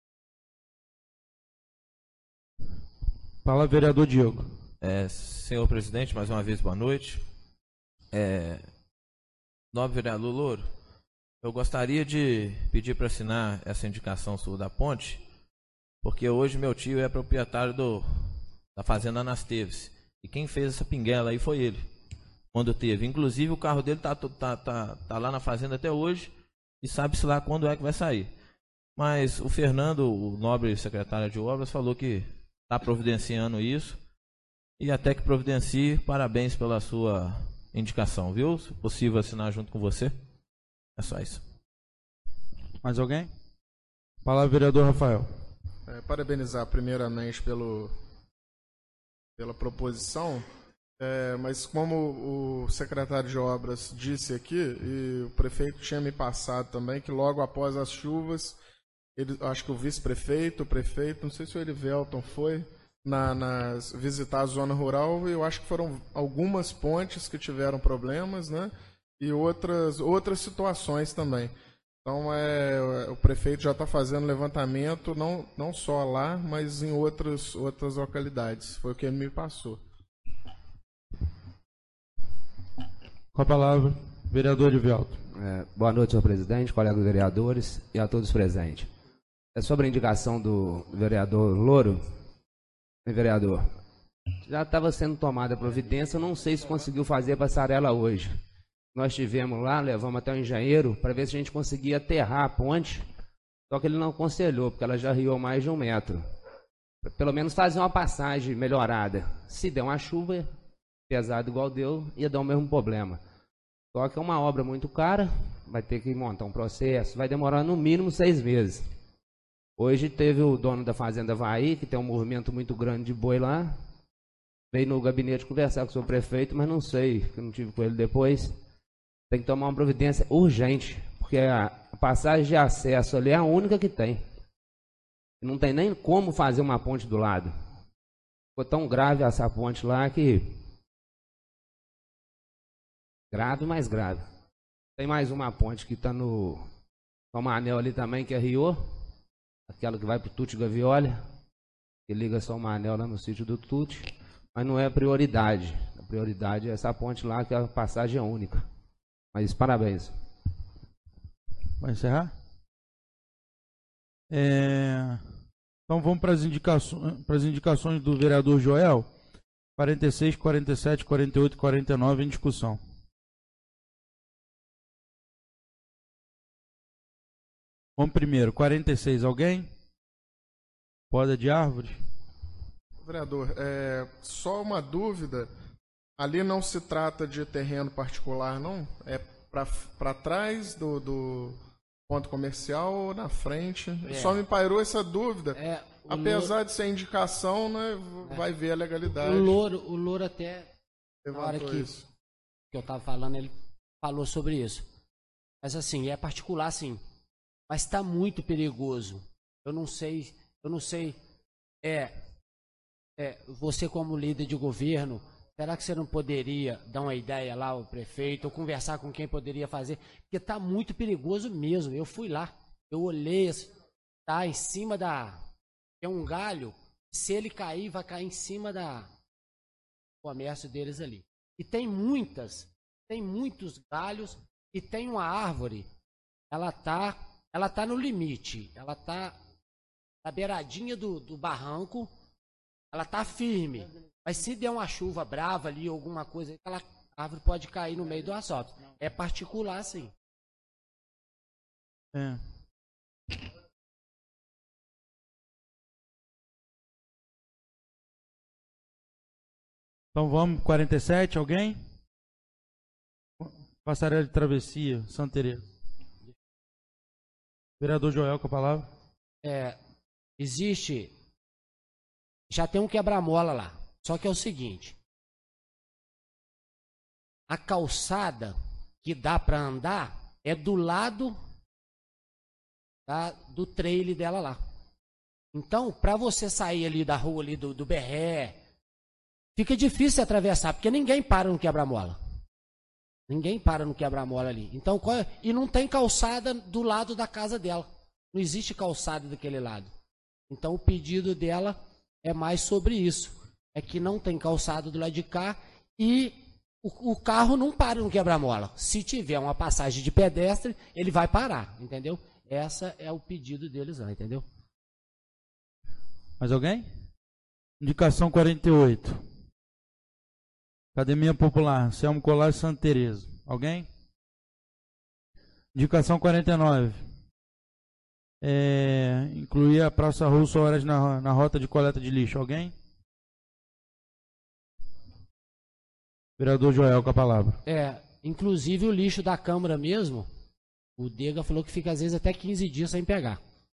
Fala, vereador Diego. É, senhor presidente, mais uma vez, boa noite. É, nobre vereador Louro, eu gostaria de pedir para assinar essa indicação sua da ponte, porque hoje meu tio é proprietário do, da fazenda Anasteves, e quem fez essa pinguela aí foi ele, quando teve. Inclusive o carro dele tá, tá, tá, tá lá na fazenda até hoje, e sabe-se lá quando é que vai sair. Mas o Fernando, o nobre secretário de obras, falou que está providenciando isso, e até que providencie. Parabéns pela sua indicação, viu? Se possível assinar junto com você. É só isso. Mais alguém? Palavra, vereador Rafael. É, parabenizar primeiramente pelo, pela proposição, é, mas como o secretário de obras disse aqui, e o prefeito tinha me passado também, que logo após as chuvas, ele, acho que o vice-prefeito, o prefeito, não sei se o Erivelton foi, na, nas, visitar a zona rural, e eu acho que foram algumas pontes que tiveram problemas, né? E outras, outras situações também. Então, é, o prefeito já está fazendo levantamento, não, não só lá, mas em outras, outras localidades. Foi o que ele me passou. Com a palavra, vereador Erivelton. É, boa noite, senhor presidente, colegas vereadores e a todos presentes. É sobre a indicação do vereador Louro. Vereador, já estava sendo tomada providência, eu não sei se conseguiu fazer a passarela hoje. Nós estivemos lá, levamos até o engenheiro para ver se a gente conseguia aterrar a ponte, só que ele não aconselhou, porque ela já riou mais de um metro. Pelo menos fazer uma passagem melhorada. Se der uma chuva pesada igual deu, ia dar o mesmo problema. Só que é uma obra muito cara, vai ter que montar um processo, vai demorar no mínimo seis meses. Hoje teve o dono da fazenda Havaí, que tem um movimento muito grande de boi lá, veio no gabinete conversar com o senhor prefeito, mas não sei, eu não tive com ele depois. Tem que tomar uma providência urgente, porque a passagem de acesso ali é a única que tem. Não tem nem como fazer uma ponte do lado. Ficou tão grave essa ponte lá que... Grave, mais grave. Tem mais uma ponte que está no Tomanel ali também, que é Rio. Aquela que vai para o Tuti Gavioli, que liga São Manel lá no sítio do Tuti. Mas não é a prioridade. A prioridade é essa ponte lá, que a passagem é única. Mas parabéns. Vai encerrar? É... Então vamos para as indicações, para as indicações do vereador Joel. quarenta e seis, quarenta e sete, quarenta e oito, quarenta e nove em discussão. Vamos primeiro, quarenta e seis, alguém? Poda de árvore? Vereador, é, só uma dúvida. Ali não se trata de terreno particular, não? É para trás do, do ponto comercial ou na frente? É. Só me pairou essa dúvida. É, Apesar Louro... de ser indicação, né, é. vai ver a legalidade. O Louro, o Louro até, na hora que, que eu estava falando, ele falou sobre isso. Mas assim, é particular sim. Mas está muito perigoso. Eu não sei, eu não sei. É, é, você como líder de governo, será que você não poderia dar uma ideia lá ao prefeito, ou conversar com quem poderia fazer? Porque está muito perigoso mesmo. Eu fui lá, eu olhei, tá em cima da... Tem um galho, se ele cair, vai cair em cima da comércio deles ali. E tem muitas, tem muitos galhos, e tem uma árvore, ela tá... Ela está no limite, ela está na beiradinha do, do barranco, ela está firme. Mas se der uma chuva brava ali, alguma coisa, aquela árvore pode cair no meio do asfalto. É particular, sim. É. Então vamos, quarenta e sete, alguém? Passarela de travessia, Santa Teresa. Vereador Joel, com a palavra. É, existe, já tem um quebra-mola lá, só que é o seguinte, a calçada, que dá para andar é do lado da, do trailer dela lá. Então, para você sair ali da rua ali do, do Berré, fica difícil atravessar, porque ninguém para no quebra-mola. Ninguém para no quebra-mola ali. Então, qual é? E não tem calçada do lado da casa dela. Não existe calçada daquele lado. Então, o pedido dela é mais sobre isso. É que não tem calçada do lado de cá e o, o carro não para no quebra-mola. Se tiver uma passagem de pedestre, ele vai parar, entendeu? Essa é o pedido deles lá, entendeu? Mais alguém? Indicação quarenta e oito. Academia Popular, Selmo Colar e Santa Teresa. Alguém? Indicação quarenta e nove. É, incluir a Praça Rua Soares na, na rota de coleta de lixo. Alguém? Vereador Joel, com a palavra. É, inclusive o lixo da Câmara mesmo, o Dega falou que fica às vezes até quinze dias sem pegar.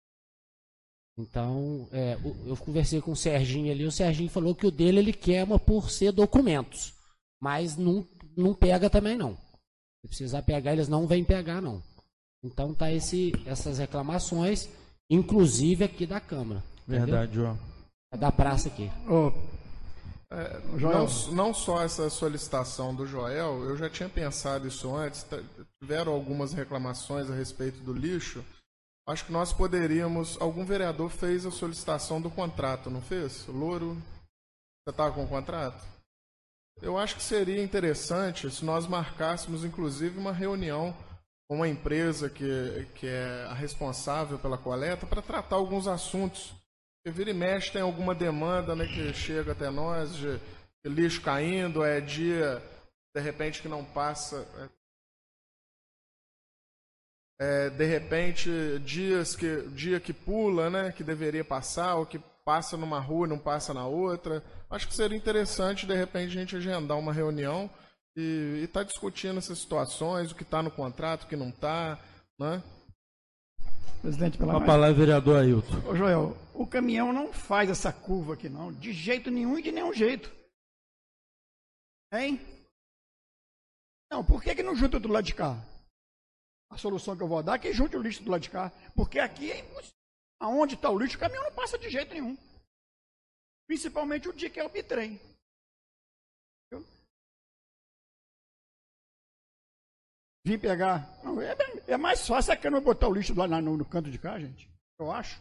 Então, é, eu conversei com o Serginho ali, o Serginho falou que o dele ele queima por ser documentos, mas não, não pega também não. Se precisar pegar, eles não vêm pegar não. Então tá esse, essas reclamações, inclusive aqui da Câmara. Verdade, João. É da praça aqui. Ô, É, não, não só essa solicitação do Joel, eu já tinha pensado isso antes, t- tiveram algumas reclamações a respeito do lixo. Acho que nós poderíamos. Algum vereador fez a solicitação do contrato, não fez? Louro, você estava com o contrato? Eu acho que seria interessante se nós marcássemos, inclusive, uma reunião com uma empresa que, que é a responsável pela coleta para tratar alguns assuntos. Porque vira e mexe tem alguma demanda, né, que chega até nós, de, de lixo caindo, é dia, de repente, que não passa. É, de repente, dias que, dia que pula, né, que deveria passar, ou que passa numa rua e não passa na outra. Acho que seria interessante, de repente, a gente agendar uma reunião e estar tá discutindo essas situações, o que está no contrato, o que não está, né? Presidente, pela Com a palavra, vereador Ailton. Ô, Joel, o caminhão não faz essa curva aqui, não. De jeito nenhum e de nenhum jeito. Hein? Não, por que que não junta do lado de cá? A solução que eu vou dar é que junte o lixo do lado de cá. Porque aqui, é impossível. Aonde está o lixo, o caminhão não passa de jeito nenhum. Principalmente o dia que é o bitrem. Vim pegar. Não, é, é mais fácil é que eu não botar o lixo lá no, no canto de cá, gente. Eu acho.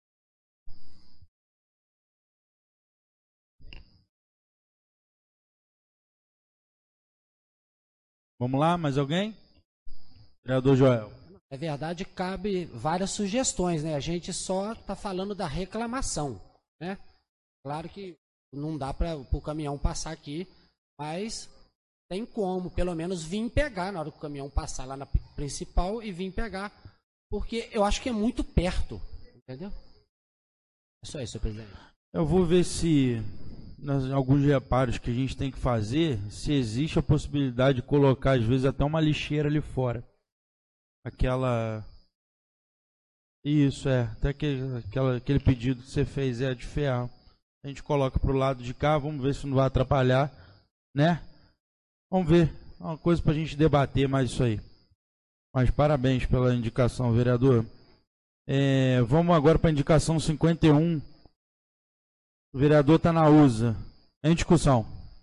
Vamos lá, mais alguém? Vereador Joel. É verdade, cabe várias sugestões, né? A gente só está falando da reclamação, né? Claro que não dá para o caminhão passar aqui, mas tem como, pelo menos, vir pegar na hora que o caminhão passar lá na principal e vir pegar, porque eu acho que é muito perto, entendeu? É só isso, senhor presidente. Eu vou ver se, nas, alguns reparos que a gente tem que fazer, se existe a possibilidade de colocar, às vezes, até uma lixeira ali fora. Aquela... Isso, é. Até aquele, aquela, aquele pedido que você fez é de ferro. A gente coloca para o lado de cá, vamos ver se não vai atrapalhar, né? Vamos ver. É uma coisa para a gente debater mais isso aí. Mas parabéns pela indicação, vereador. É, vamos agora para a indicação cinquenta e um. O vereador está na U S A. Em discussão.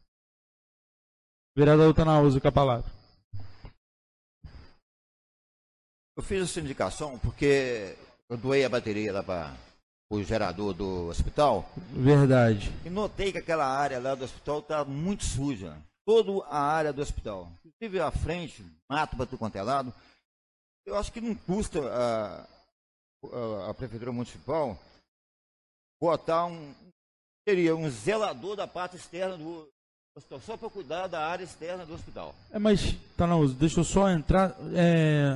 O vereador está na U S A com a palavra. Eu fiz essa indicação porque eu doei a bateria lá para o gerador do hospital. Verdade. E notei que aquela área lá do hospital está muito suja. Toda a área do hospital. Inclusive à frente, mato para tudo quanto é lado. Eu acho que não custa a, a, a Prefeitura Municipal botar um, seria um zelador da parte externa do hospital, só para cuidar da área externa do hospital. É, mas, tá na U S A, deixa eu só entrar. É...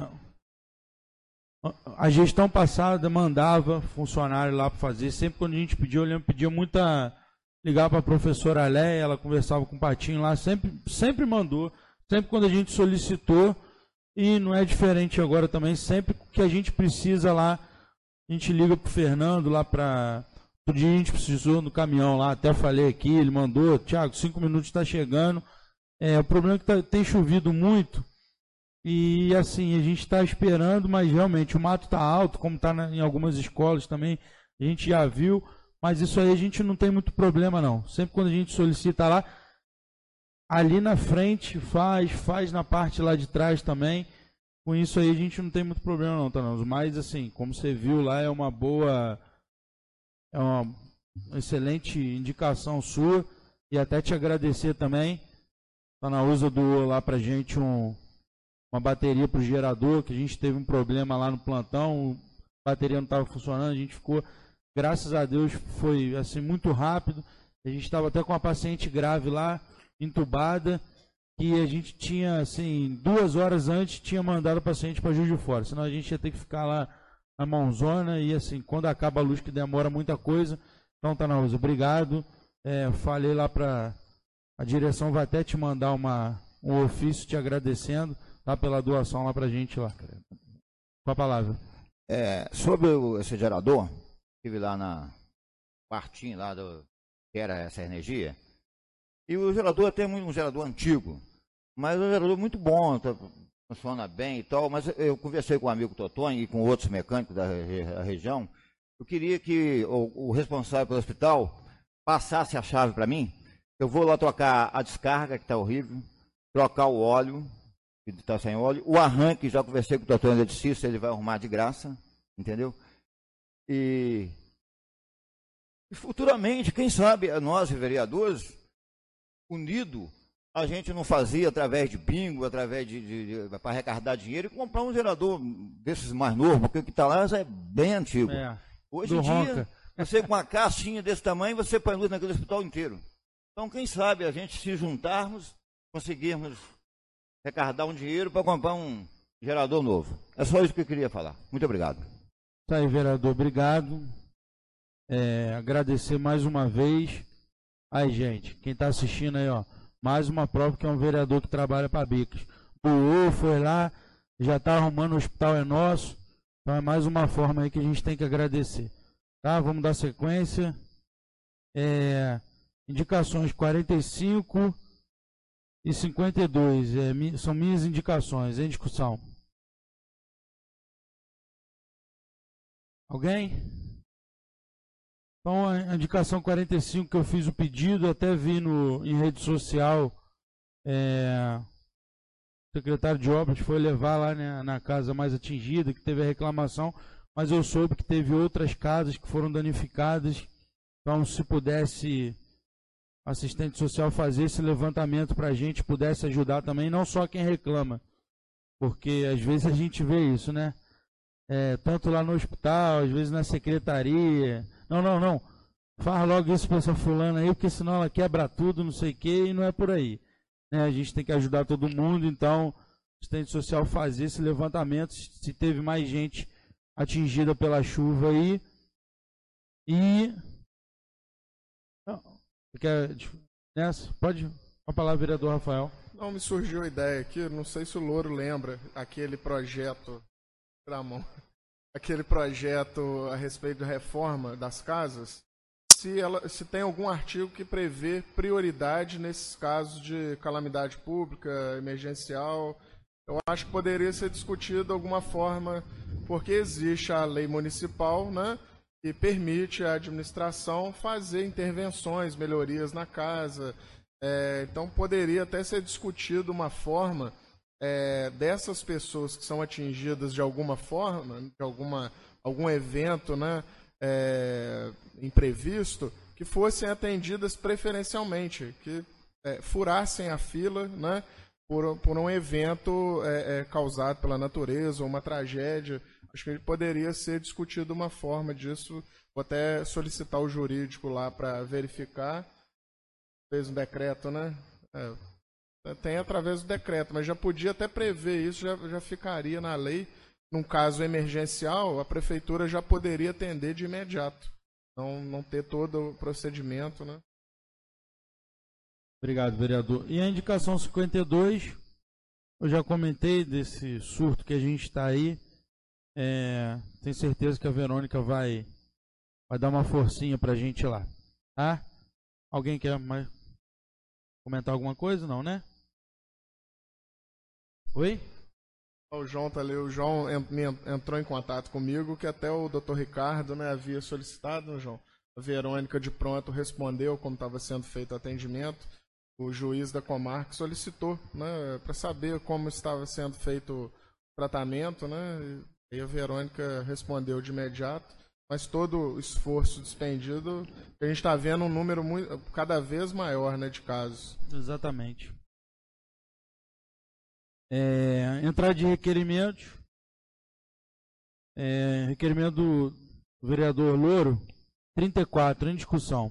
A gestão passada mandava funcionário lá para fazer. Sempre quando a gente pedia, eu lembro, pedia muita... Ligava para a professora Léia, ela conversava com o Patinho lá, sempre, sempre mandou. Sempre quando a gente solicitou, e não é diferente agora também, sempre que a gente precisa lá, a gente liga para o Fernando lá para... Outro dia a gente precisou no caminhão lá, até falei aqui, ele mandou, Tiago, cinco minutos está chegando. É, o problema é que tá, tem chovido muito, E assim, a gente está esperando, mas realmente o mato está alto, como está em algumas escolas também, a gente já viu, mas isso aí a gente não tem muito problema não. Sempre quando a gente solicita lá, ali na frente faz, faz na parte lá de trás também. Com isso aí a gente não tem muito problema não, tá não. Mas assim, como você viu lá, é uma boa, é uma excelente indicação sua. E até te agradecer também. A Nauza doou lá pra gente um, uma bateria pro gerador, que a gente teve um problema lá no plantão, a bateria não estava funcionando, a gente ficou, graças a Deus, foi assim muito rápido. A gente estava até com uma paciente grave lá, entubada, que a gente tinha, assim, duas horas antes, tinha mandado o paciente para Juiz de Fora, senão a gente ia ter que ficar lá na mãozona, e assim, quando acaba a luz, que demora muita coisa. Então, Tanauza, obrigado. É, falei lá para a direção, vai até te mandar uma, um ofício te agradecendo, tá, pela doação lá para a gente lá. Com a palavra. É, sobre o, esse gerador, estive lá na partinha lá do que era essa energia, e o gerador tem um gerador antigo, mas é um gerador muito bom, tá, funciona bem e tal, mas eu conversei com o amigo Totonho e com outros mecânicos da, da região. Eu queria que o, o responsável pelo hospital passasse a chave para mim. Eu vou lá trocar a descarga, que está horrível, trocar o óleo, que está sem óleo, o arranque, já conversei com o doutor eletricista, ele vai arrumar de graça, entendeu? E, e futuramente, quem sabe, nós, vereadores, unidos, a gente não fazia através de bingo, através de, de, de para arrecadar dinheiro e comprar um gerador desses mais novos, porque o que está lá é bem antigo. É, Hoje em dia, ronca. Você com uma caixinha desse tamanho, você põe luz naquele hospital inteiro. Então, quem sabe a gente se juntarmos, conseguirmos arrecadar um dinheiro para comprar um gerador novo. É só isso que eu queria falar. Muito obrigado. Tá aí, vereador, obrigado. É, agradecer mais uma vez. Aí, gente, quem está assistindo aí, ó, mais uma prova que é um vereador que trabalha para Bicas. Doou, foi lá, já está arrumando, o hospital é nosso. Então é mais uma forma aí que a gente tem que agradecer. Tá, vamos dar sequência. É, indicações quarenta e cinco e cinquenta e dois. É, são minhas indicações em discussão. Alguém? Então, a indicação quarenta e cinco que eu fiz o pedido, até vi no, em rede social, é, o secretário de obras foi levar lá, né, na casa mais atingida, que teve a reclamação, mas eu soube que teve outras casas que foram danificadas. Então, se pudesse assistente social fazer esse levantamento para a gente, pudesse ajudar também, não só quem reclama, porque às vezes a gente vê isso, né? É, tanto lá no hospital, às vezes na secretaria. Não, não, não. Faz logo isso para essa fulana aí, porque senão ela quebra tudo, não sei o quê, e não é por aí. Né? A gente tem que ajudar todo mundo, então, assistente social fazer esse levantamento, se teve mais gente atingida pela chuva aí. E... Não, você quer... Nessa? Pode... Com a palavra, vereador Rafael. Não, me surgiu a ideia aqui, não sei se o Louro lembra, aquele projeto... Ramon, aquele projeto a respeito da reforma das casas, se, ela, se tem algum artigo que prevê prioridade nesses casos de calamidade pública, emergencial, eu acho que poderia ser discutido de alguma forma, porque existe a lei municipal, né, que permite à administração fazer intervenções, melhorias na casa, é, então poderia até ser discutido uma forma... É, dessas pessoas que são atingidas de alguma forma, de alguma, algum evento, né, é, imprevisto, que fossem atendidas preferencialmente, que é, furassem a fila, né, por, por um evento é, é, causado pela natureza ou uma tragédia. Acho que poderia ser discutido uma forma disso. Vou até solicitar o jurídico lá para verificar. Fez um decreto, né? É, tem através do decreto, mas já podia até prever isso, já, já ficaria na lei. Num caso emergencial, a prefeitura já poderia atender de imediato. Não, não ter todo o procedimento, né? Obrigado, vereador. E a indicação cinquenta e dois, eu já comentei desse surto que a gente está aí. É, tenho certeza que a Verônica vai, vai dar uma forcinha para a gente lá. Tá? Alguém quer mais comentar alguma coisa? Não, né? Oi? O João tá ali, o João entrou em contato comigo, que até o doutor Ricardo, né, havia solicitado, né, João? A Verônica de pronto respondeu como estava sendo feito o atendimento. O juiz da comarca solicitou, né, para saber como estava sendo feito o tratamento, né? E a Verônica respondeu de imediato, mas todo o esforço despendido, a gente está vendo um número muito, cada vez maior, né, de casos. Exatamente. É, entrada de requerimentos. É, requerimento do vereador Louro, trinta e quatro, em discussão.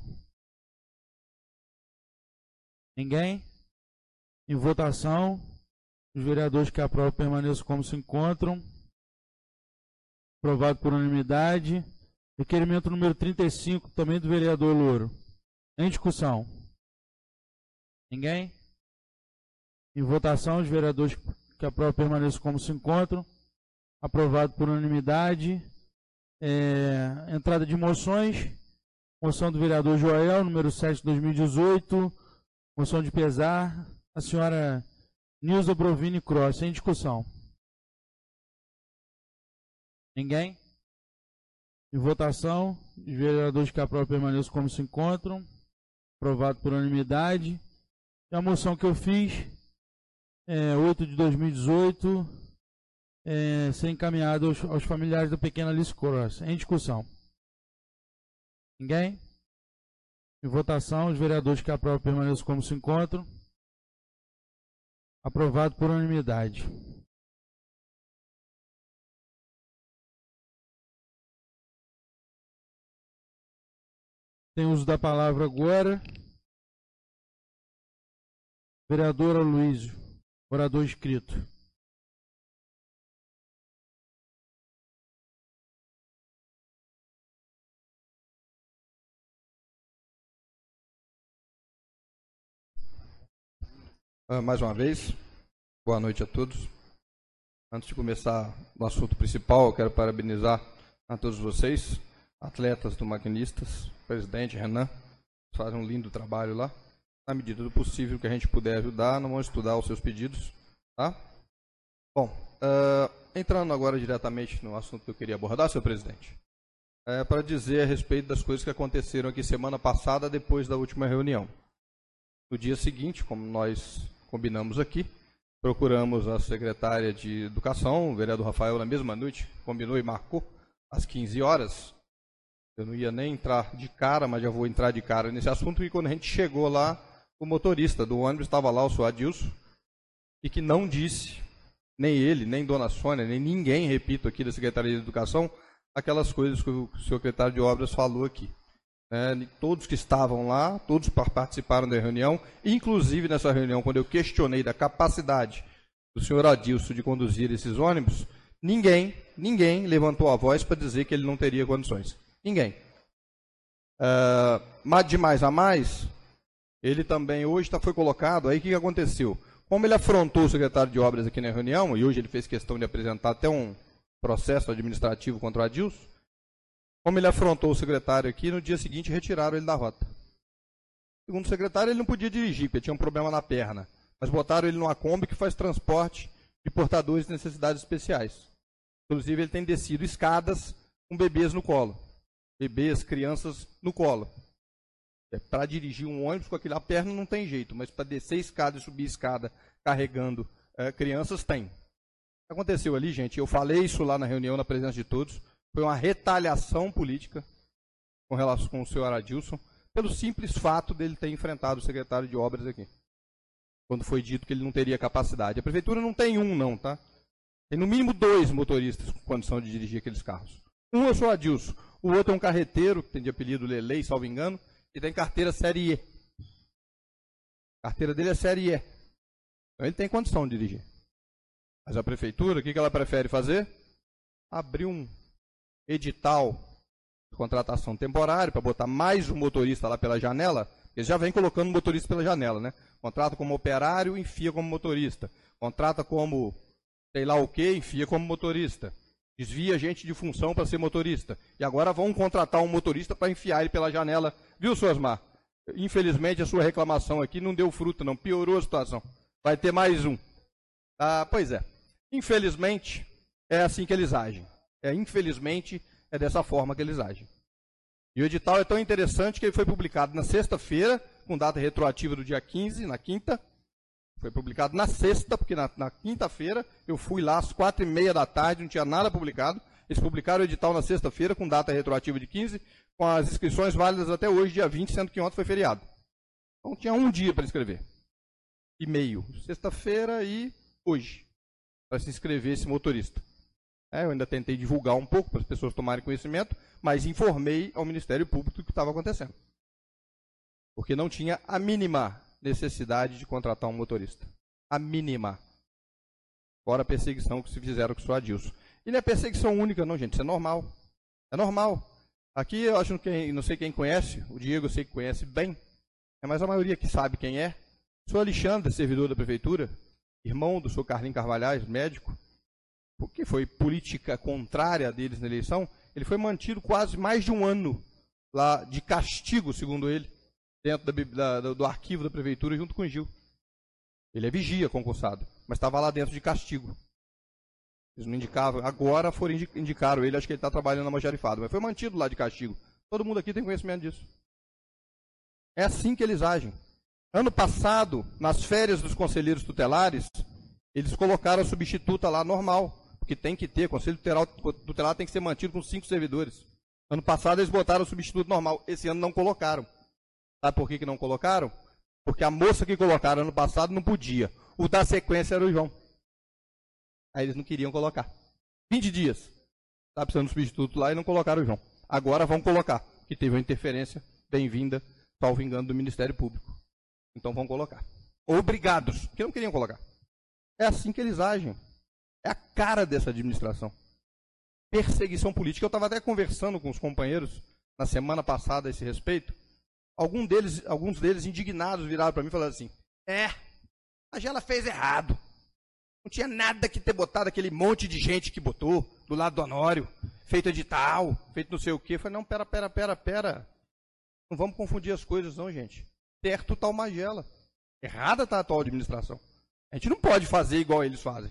Ninguém? Em votação. Os vereadores que aprovam permaneçam como se encontram. Aprovado por unanimidade. Requerimento número trinta e cinco, também do vereador Louro. Em discussão. Ninguém? Em votação, os vereadores que aprovam permaneçam como se encontram. Aprovado por unanimidade. É, entrada de moções. Moção do vereador Joel, número sete de dois mil e dezoito. Moção de pesar. A senhora Nilza Brovini Cross. Em discussão. Ninguém? Em votação, os vereadores que aprovam permaneçam como se encontram. Aprovado por unanimidade. E a moção que eu fiz, é, oito de dois mil e dezoito, é, ser encaminhada aos, aos familiares da pequena Alice Cross. Em discussão. Ninguém? Em votação, os vereadores que aprovam permaneçam como se encontram. Aprovado por unanimidade. Tem uso da palavra agora. Vereador Aloysio, orador inscrito. Uh, mais uma vez, boa noite a todos. Antes de começar o assunto principal, eu quero parabenizar a todos vocês, atletas do Maquinistas, presidente Renan, fazem um lindo trabalho lá. Na medida do possível que a gente puder ajudar, não vamos estudar os seus pedidos, tá? Bom, uh, entrando agora diretamente no assunto que eu queria abordar, senhor presidente, é para dizer a respeito das coisas que aconteceram aqui semana passada, depois da última reunião. No dia seguinte, como nós combinamos aqui, procuramos a secretária de Educação, o vereador Rafael, na mesma noite, combinou e marcou, às quinze horas. Eu não ia nem entrar de cara, mas já vou entrar de cara nesse assunto, e quando a gente chegou lá, o motorista do ônibus estava lá, o senhor Adilson, e que não disse, nem ele, nem dona Sônia, nem ninguém, repito aqui da Secretaria de Educação, aquelas coisas que o secretário de Obras falou aqui. É, todos que estavam lá, todos participaram da reunião, inclusive nessa reunião, quando eu questionei da capacidade do senhor Adilson de conduzir esses ônibus, ninguém, ninguém levantou a voz para dizer que ele não teria condições. Ninguém. Uh, mas de mais a mais, ele também hoje tá, foi colocado, aí o que, que aconteceu? Como ele afrontou o secretário de Obras aqui na reunião, e hoje ele fez questão de apresentar até um processo administrativo contra o Adilson, como ele afrontou o secretário aqui, no dia seguinte retiraram ele da rota. Segundo o secretário, ele não podia dirigir, porque tinha um problema na perna, mas botaram ele numa Kombi que faz transporte de portadores de necessidades especiais. Inclusive, ele tem descido escadas com bebês no colo. Bebês, crianças no colo. É, para dirigir um ônibus com aquela perna não tem jeito, mas para descer escada e subir escada carregando é, crianças, tem. O que aconteceu ali, gente, eu falei isso lá na reunião, na presença de todos, foi uma retaliação política com relação com o senhor Adilson, pelo simples fato dele ter enfrentado o secretário de Obras aqui, quando foi dito que ele não teria capacidade. A prefeitura não tem um, não, tá? Tem no mínimo dois motoristas com condição de dirigir aqueles carros. Um é o senhor Adilson, o outro é um carreteiro, que tem de apelido Lelei, salvo engano, e tem carteira série E. A carteira dele é série E. Então ele tem condição de dirigir. Mas a prefeitura, o que ela prefere fazer? Abrir um edital de contratação temporária para botar mais um motorista lá pela janela. Eles já vêm colocando um motorista pela janela, né? Contrata como operário, enfia como motorista. Contrata como sei lá o que, enfia como motorista. Desvia gente de função para ser motorista. E agora vão contratar um motorista para enfiar ele pela janela. Viu, senhor Osmar? Infelizmente a sua reclamação aqui não deu fruto, não. Piorou a situação. Vai ter mais um. Ah, pois é. Infelizmente, é assim que eles agem. É, infelizmente, é dessa forma que eles agem. E o edital é tão interessante que ele foi publicado na sexta-feira, com data retroativa do dia quinze, na quinta. Foi publicado na sexta, porque na, na quinta-feira eu fui lá às quatro e meia da tarde, não tinha nada publicado. Eles publicaram o edital na sexta-feira, com data retroativa de quinze, com as inscrições válidas até hoje, dia vinte, sendo que ontem foi feriado. Então tinha um dia para inscrever. E meio. Sexta-feira e hoje. Para se inscrever esse motorista. É, eu ainda tentei divulgar um pouco para as pessoas tomarem conhecimento, mas informei ao Ministério Público do que estava acontecendo. Porque não tinha a mínima necessidade de contratar um motorista. A mínima. Fora a perseguição que se fizeram com o senhor Adilson. E não é perseguição única não, gente. Isso é normal. É normal. Aqui eu acho que não sei quem conhece, o Diego eu sei que conhece bem, é, mas a maioria que sabe quem é. O senhor Alexandre, servidor da prefeitura, irmão do senhor Carlinhos Carvalhais, médico, porque foi política contrária deles na eleição, ele foi mantido quase mais de um ano lá de castigo, segundo ele, dentro da, da, do arquivo da prefeitura, junto com o Gil. Ele é vigia concursado, mas estava lá dentro de castigo. Eles não indicavam, agora foram indicaram ele, acho que ele está trabalhando na almoxarifado, mas foi mantido lá de castigo. Todo mundo aqui tem conhecimento disso. É assim que eles agem. Ano passado, nas férias dos conselheiros tutelares, eles colocaram a substituta lá normal, porque tem que ter, conselho tutelar, tutelar tem que ser mantido com cinco servidores. Ano passado eles botaram o substituto normal, esse ano não colocaram. Sabe por que, que não colocaram? Porque a moça que colocaram ano passado não podia. O da sequência era o João. Aí eles não queriam colocar. vinte dias. Estava precisando do substituto lá e não colocaram o João. Agora vão colocar, que teve uma interferência bem-vinda, salvo engano, do Ministério Público. Então vão colocar. Obrigados, que não queriam colocar. É assim que eles agem. É a cara dessa administração. Perseguição política. Eu estava até conversando com os companheiros na semana passada a esse respeito. Algum deles, alguns deles indignados viraram para mim e falaram assim, é, a Gela fez errado. Não tinha nada que ter botado aquele monte de gente que botou do lado do Honório, feito edital, feito não sei o quê. Eu falei, não, pera, pera, pera, pera. Não vamos confundir as coisas não, gente. Certo está o Magela. Errada está a atual administração. A gente não pode fazer igual eles fazem.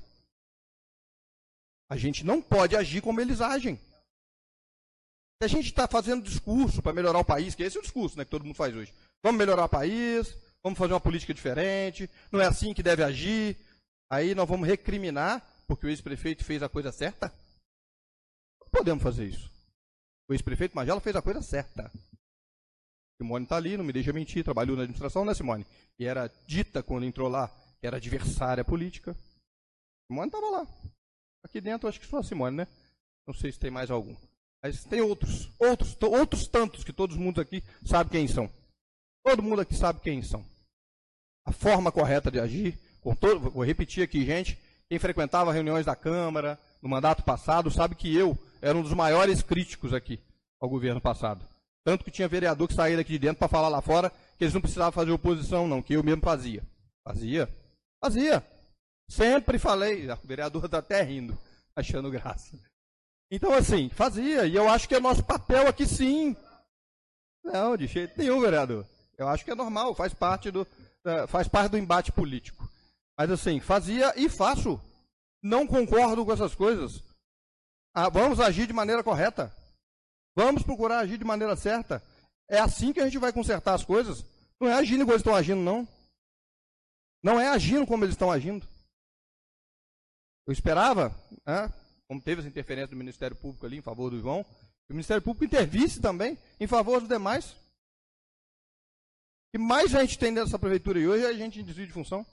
A gente não pode agir como eles agem. Se a gente está fazendo discurso para melhorar o país, que esse é o discurso, né, que todo mundo faz hoje. Vamos melhorar o país, vamos fazer uma política diferente, não é assim que deve agir. Aí nós vamos recriminar, porque o ex-prefeito fez a coisa certa? Não podemos fazer isso. O ex-prefeito Magela fez a coisa certa. Simone está ali, não me deixa mentir, trabalhou na administração, né, Simone? E era dita quando entrou lá, que era adversária política. Simone estava lá. Aqui dentro, acho que só a Simone, né? Não sei se tem mais algum. Mas tem outros, outros, outros tantos que todos mundo aqui sabe quem são. Todo mundo aqui sabe quem são. A forma correta de agir, com todo, vou repetir aqui, gente, quem frequentava reuniões da Câmara no mandato passado sabe que eu era um dos maiores críticos aqui ao governo passado. Tanto que tinha vereador que saía daqui de dentro para falar lá fora que eles não precisavam fazer oposição, não, que eu mesmo fazia. Fazia? Fazia. Sempre falei, o vereador está até rindo, achando graça. Então, assim, fazia, e eu acho que é nosso papel aqui sim. Não, de jeito nenhum, vereador. Eu acho que é normal, faz parte do, uh, faz parte do embate político. Mas, assim, fazia e faço. Não concordo com essas coisas. Ah, vamos agir de maneira correta. Vamos procurar agir de maneira certa. É assim que a gente vai consertar as coisas. Não é agindo igual eles estão agindo, não. Não é agindo como eles estão agindo. Eu esperava, né, como teve essa interferência do Ministério Público ali em favor do João, que o Ministério Público intervisse também em favor dos demais. O que mais a gente tem dessa prefeitura e hoje é a gente em desvio de função.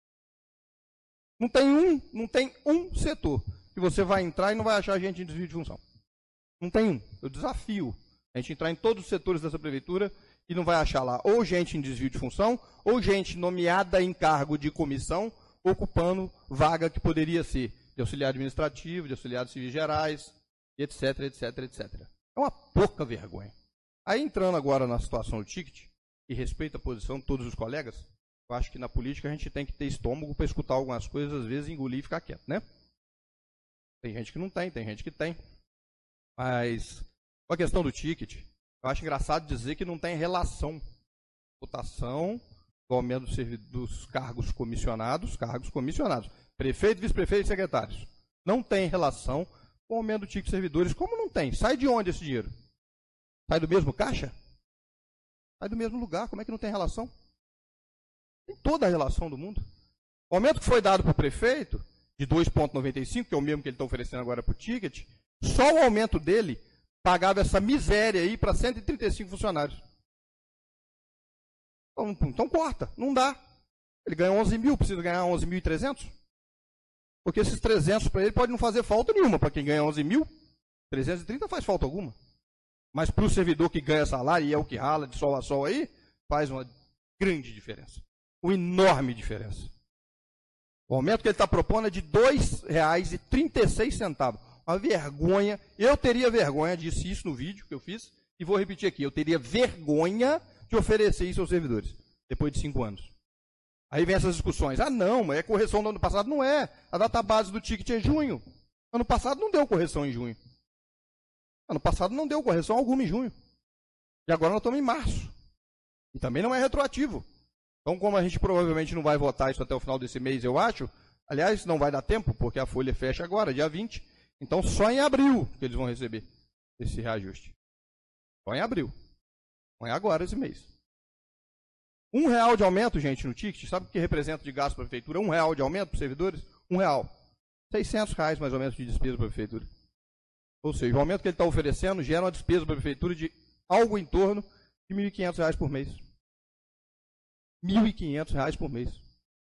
Não tem um, não tem um setor que você vai entrar e não vai achar a gente em desvio de função. Não tem um. Eu desafio a gente entrar em todos os setores dessa prefeitura e não vai achar lá ou gente em desvio de função, ou gente nomeada em cargo de comissão, ocupando vaga que poderia ser de auxiliar administrativo, de auxiliar de civis gerais, etc, etc, etcétera. É uma pouca vergonha. Aí entrando agora na situação do ticket, e respeito a posição de todos os colegas, eu acho que na política a gente tem que ter estômago para escutar algumas coisas, às vezes engolir e ficar quieto, né? Tem gente que não tem, tem gente que tem. Mas, com a questão do ticket, eu acho engraçado dizer que não tem relação. Votação do aumento dos cargos comissionados, cargos comissionados. prefeito, vice-prefeito e secretários. Não tem relação com o aumento do ticket de servidores. Como não tem? Sai de onde esse dinheiro? Sai do mesmo caixa? Sai do mesmo lugar. Como é que não tem relação? Tem toda a relação do mundo. O aumento que foi dado para o prefeito, de dois vírgula noventa e cinco, que é o mesmo que ele está oferecendo agora para o ticket, só o aumento dele pagava essa miséria aí para cento e trinta e cinco funcionários. Então, então corta, não dá. Ele ganha onze mil, precisa ganhar onze mil e trezentos? Porque esses trezentos para ele pode não fazer falta nenhuma. Para quem ganha onze mil, trezentos e trinta faz falta alguma. Mas para o servidor que ganha salário e é o que rala de sol a sol aí, faz uma grande diferença. Uma enorme diferença. O aumento que ele está propondo é de dois reais e trinta e seis centavos. Uma vergonha. Eu teria vergonha, disse isso no vídeo que eu fiz, e vou repetir aqui. Eu teria vergonha de oferecer isso aos servidores, depois de cinco anos. Aí vem essas discussões. Ah, não, mas é correção do ano passado. Não é. A data base do ticket é junho. Ano passado não deu correção em junho. Ano passado não deu correção alguma em junho. E agora nós estamos em março. E também não é retroativo. Então, como a gente provavelmente não vai votar isso até o final desse mês, eu acho. Aliás, não vai dar tempo, porque a folha fecha agora, dia vinte. Então, só em abril que eles vão receber esse reajuste. Só em abril. Não é agora esse mês. Um real de aumento, gente, no ticket, sabe o que representa de gasto para a prefeitura? Um real de aumento para os servidores? Um real. seiscentos reais mais ou menos de despesa para a prefeitura. Ou seja, o aumento que ele está oferecendo gera uma despesa para a prefeitura de algo em torno de mil e quinhentos reais por mês. mil e quinhentos reais por mês.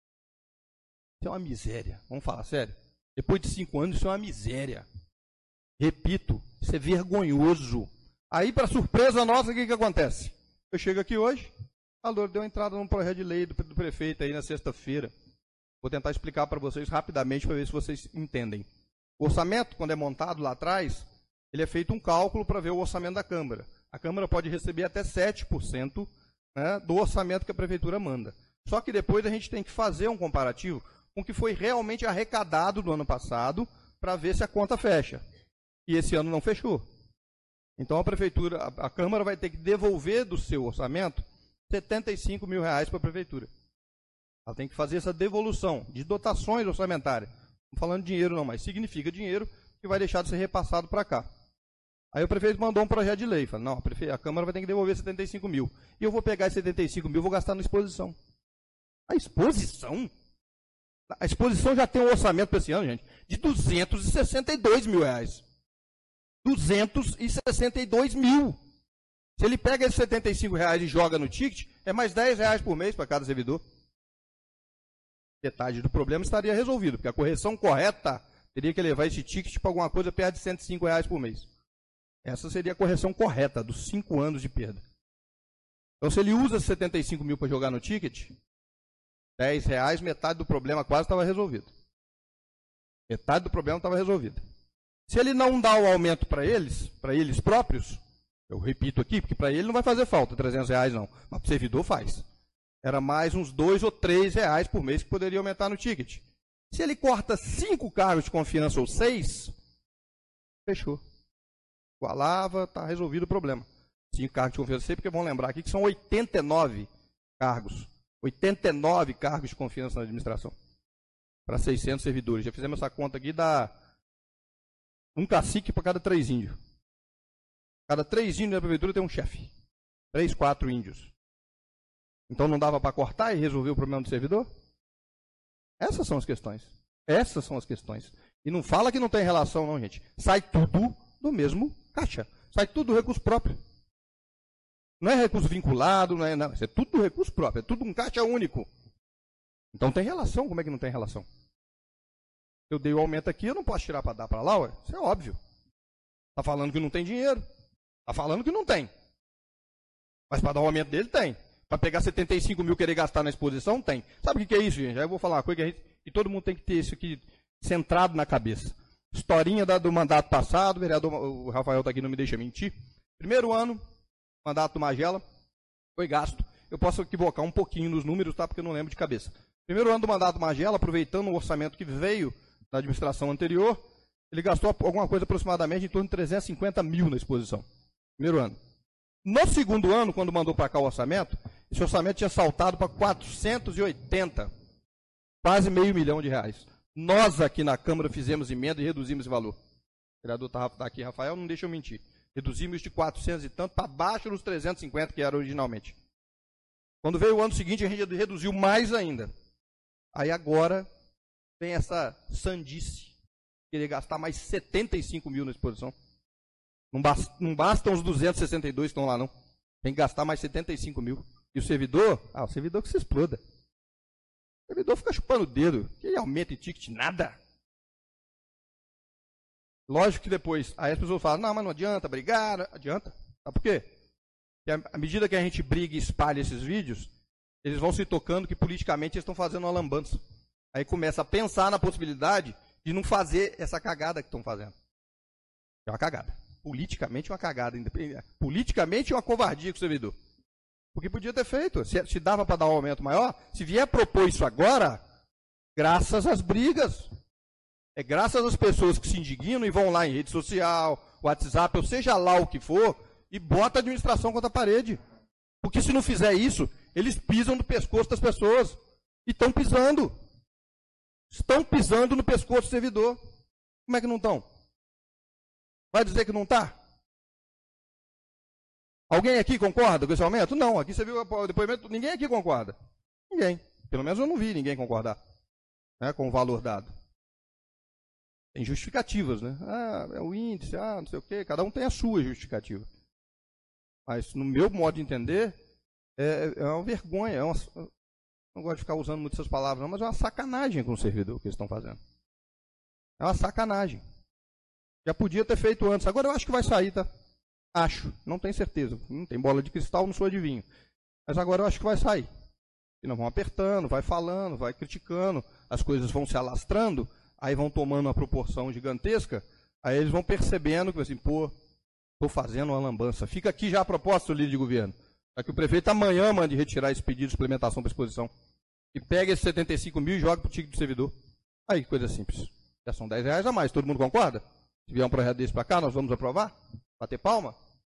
Isso é uma miséria. Vamos falar sério? Depois de cinco anos, isso é uma miséria. Repito, isso é vergonhoso. Aí, para surpresa nossa, o que, que acontece? Eu chego aqui hoje, a Loura deu entrada num projeto de lei do, do prefeito aí na sexta-feira. Vou tentar explicar para vocês rapidamente para ver se vocês entendem. O orçamento, quando é montado lá atrás, ele é feito um cálculo para ver o orçamento da Câmara. A Câmara pode receber até sete por cento, né, do orçamento que a Prefeitura manda. Só que depois a gente tem que fazer um comparativo com o que foi realmente arrecadado no ano passado para ver se a conta fecha. E esse ano não fechou. Então a Prefeitura, a, a Câmara vai ter que devolver do seu orçamento setenta e cinco mil reais para a Prefeitura. Ela tem que fazer essa devolução de dotações orçamentárias. Não falando de dinheiro não, mas significa dinheiro que vai deixar de ser repassado para cá. Aí o prefeito mandou um projeto de lei. Falou, não, a, prefe... a Câmara vai ter que devolver setenta e cinco mil. E eu vou pegar esses setenta e cinco mil e vou gastar na exposição. A exposição? A exposição já tem um orçamento para esse ano, gente, de duzentos e sessenta e dois mil reais. duzentos e sessenta e dois mil. Se ele pega esses setenta e cinco reais e joga no ticket, é mais dez reais por mês para cada servidor. Metade do problema estaria resolvido, porque a correção correta teria que levar esse ticket para alguma coisa perto de cento e cinco reais por mês. Essa seria a correção correta dos cinco anos de perda. Então, se ele usa setenta e cinco mil para jogar no ticket, dez reais, metade do problema quase estava resolvido. Metade do problema estava resolvido. Se ele não dá o aumento para eles, para eles próprios, eu repito aqui, porque para ele não vai fazer falta trezentos reais não, mas para o servidor faz. Era mais uns dois ou três reais por mês que poderia aumentar no ticket. Se ele corta cinco cargos de confiança ou seis, fechou. Igualava, está resolvido o problema. Cinco cargos de confiança, porque vão lembrar aqui que são oitenta e nove cargos. oitenta e nove cargos de confiança na administração. Para seiscentos servidores. Já fizemos essa conta aqui, dá um cacique para cada três índios. Cada três índios da prefeitura tem um chefe. Três, quatro índios. Então não dava para cortar e resolver o problema do servidor? Essas são as questões. Essas são as questões. E não fala que não tem relação não, gente. Sai tudo do mesmo caixa. Sai tudo do recurso próprio. Não é recurso vinculado, não é, não. Isso é tudo do recurso próprio. É tudo um caixa único. Então tem relação. Como é que não tem relação? Eu dei o aumento aqui, eu não posso tirar para dar para lá, ué? Isso é óbvio. Está falando que não tem dinheiro. Está falando que não tem. Mas para dar o aumento dele, tem. Para pegar setenta e cinco mil e querer gastar na exposição, tem. Sabe o que é isso, gente? Aí eu vou falar uma coisa que, a gente, que todo mundo tem que ter isso aqui centrado na cabeça. Historinha da, do mandato passado, o vereador o Rafael está aqui, não me deixa mentir. Primeiro ano, mandato do Magela, foi gasto. Eu posso equivocar um pouquinho nos números, tá? Porque eu não lembro de cabeça. Primeiro ano do mandato do Magela, aproveitando o orçamento que veio da administração anterior, ele gastou alguma coisa aproximadamente em torno de trezentos e cinquenta mil na exposição. Primeiro ano. No segundo ano, quando mandou para cá o orçamento, esse orçamento tinha saltado para quatrocentos e oitenta, quase meio milhão de reais. Nós aqui na Câmara fizemos emenda e reduzimos esse valor. O vereador está aqui, Rafael, não deixa eu mentir. Reduzimos de quatrocentos e tanto para baixo dos trezentos e cinquenta que era originalmente. Quando veio o ano seguinte, a gente reduziu mais ainda. Aí agora vem essa sandice, querer gastar mais setenta e cinco mil na exposição. Não, basta, não bastam os duzentos e sessenta e dois que estão lá, não. Tem que gastar mais setenta e cinco mil. E o servidor? Ah, o servidor que se exploda. O servidor fica chupando o dedo. Que aumenta em ticket? Nada. Lógico que depois, aí as pessoas falam, não, mas não adianta brigar. Adianta. Sabe por quê? Porque à medida que a gente briga e espalha esses vídeos, eles vão se tocando que politicamente eles estão fazendo uma lambança. Aí começa a pensar na possibilidade de não fazer essa cagada que estão fazendo. É uma cagada. Politicamente uma cagada. Politicamente uma covardia com o servidor. Porque podia ter feito. Se, se dava para dar um aumento maior, se vier propor isso agora, graças às brigas. É graças às pessoas que se indignam e vão lá em rede social, WhatsApp, ou seja lá o que for, e bota a administração contra a parede. Porque se não fizer isso, eles pisam no pescoço das pessoas. E estão pisando. Estão pisando no pescoço do servidor. Como é que não estão? Vai dizer que não está? Alguém aqui concorda com esse aumento? Não, aqui você viu o depoimento, ninguém aqui concorda. Ninguém. Pelo menos eu não vi ninguém concordar, né, com o valor dado. Tem justificativas, né? Ah, é o índice, ah, não sei o quê. Cada um tem a sua justificativa. Mas, no meu modo de entender, é, é uma vergonha. É uma, não gosto de ficar usando muito essas palavras, não, mas é uma sacanagem com o servidor que eles estão fazendo. É uma sacanagem. Já podia ter feito antes. Agora eu acho que vai sair, tá? Acho. Não tenho certeza. Não tem bola de cristal, não sou adivinho. Mas agora eu acho que vai sair. E nós vamos apertando, vai falando, vai criticando, as coisas vão se alastrando, aí vão tomando uma proporção gigantesca, aí eles vão percebendo que, assim, pô, estou fazendo uma lambança. Fica aqui já a proposta do líder de governo. Para que o prefeito amanhã mande retirar esse pedido de suplementação para exposição. E pega esses setenta e cinco mil e joga para o ticket do servidor. Aí, coisa simples. Já são dez reais a mais. Todo mundo concorda? Se vier um projeto desse para cá, nós vamos aprovar? Bater palma?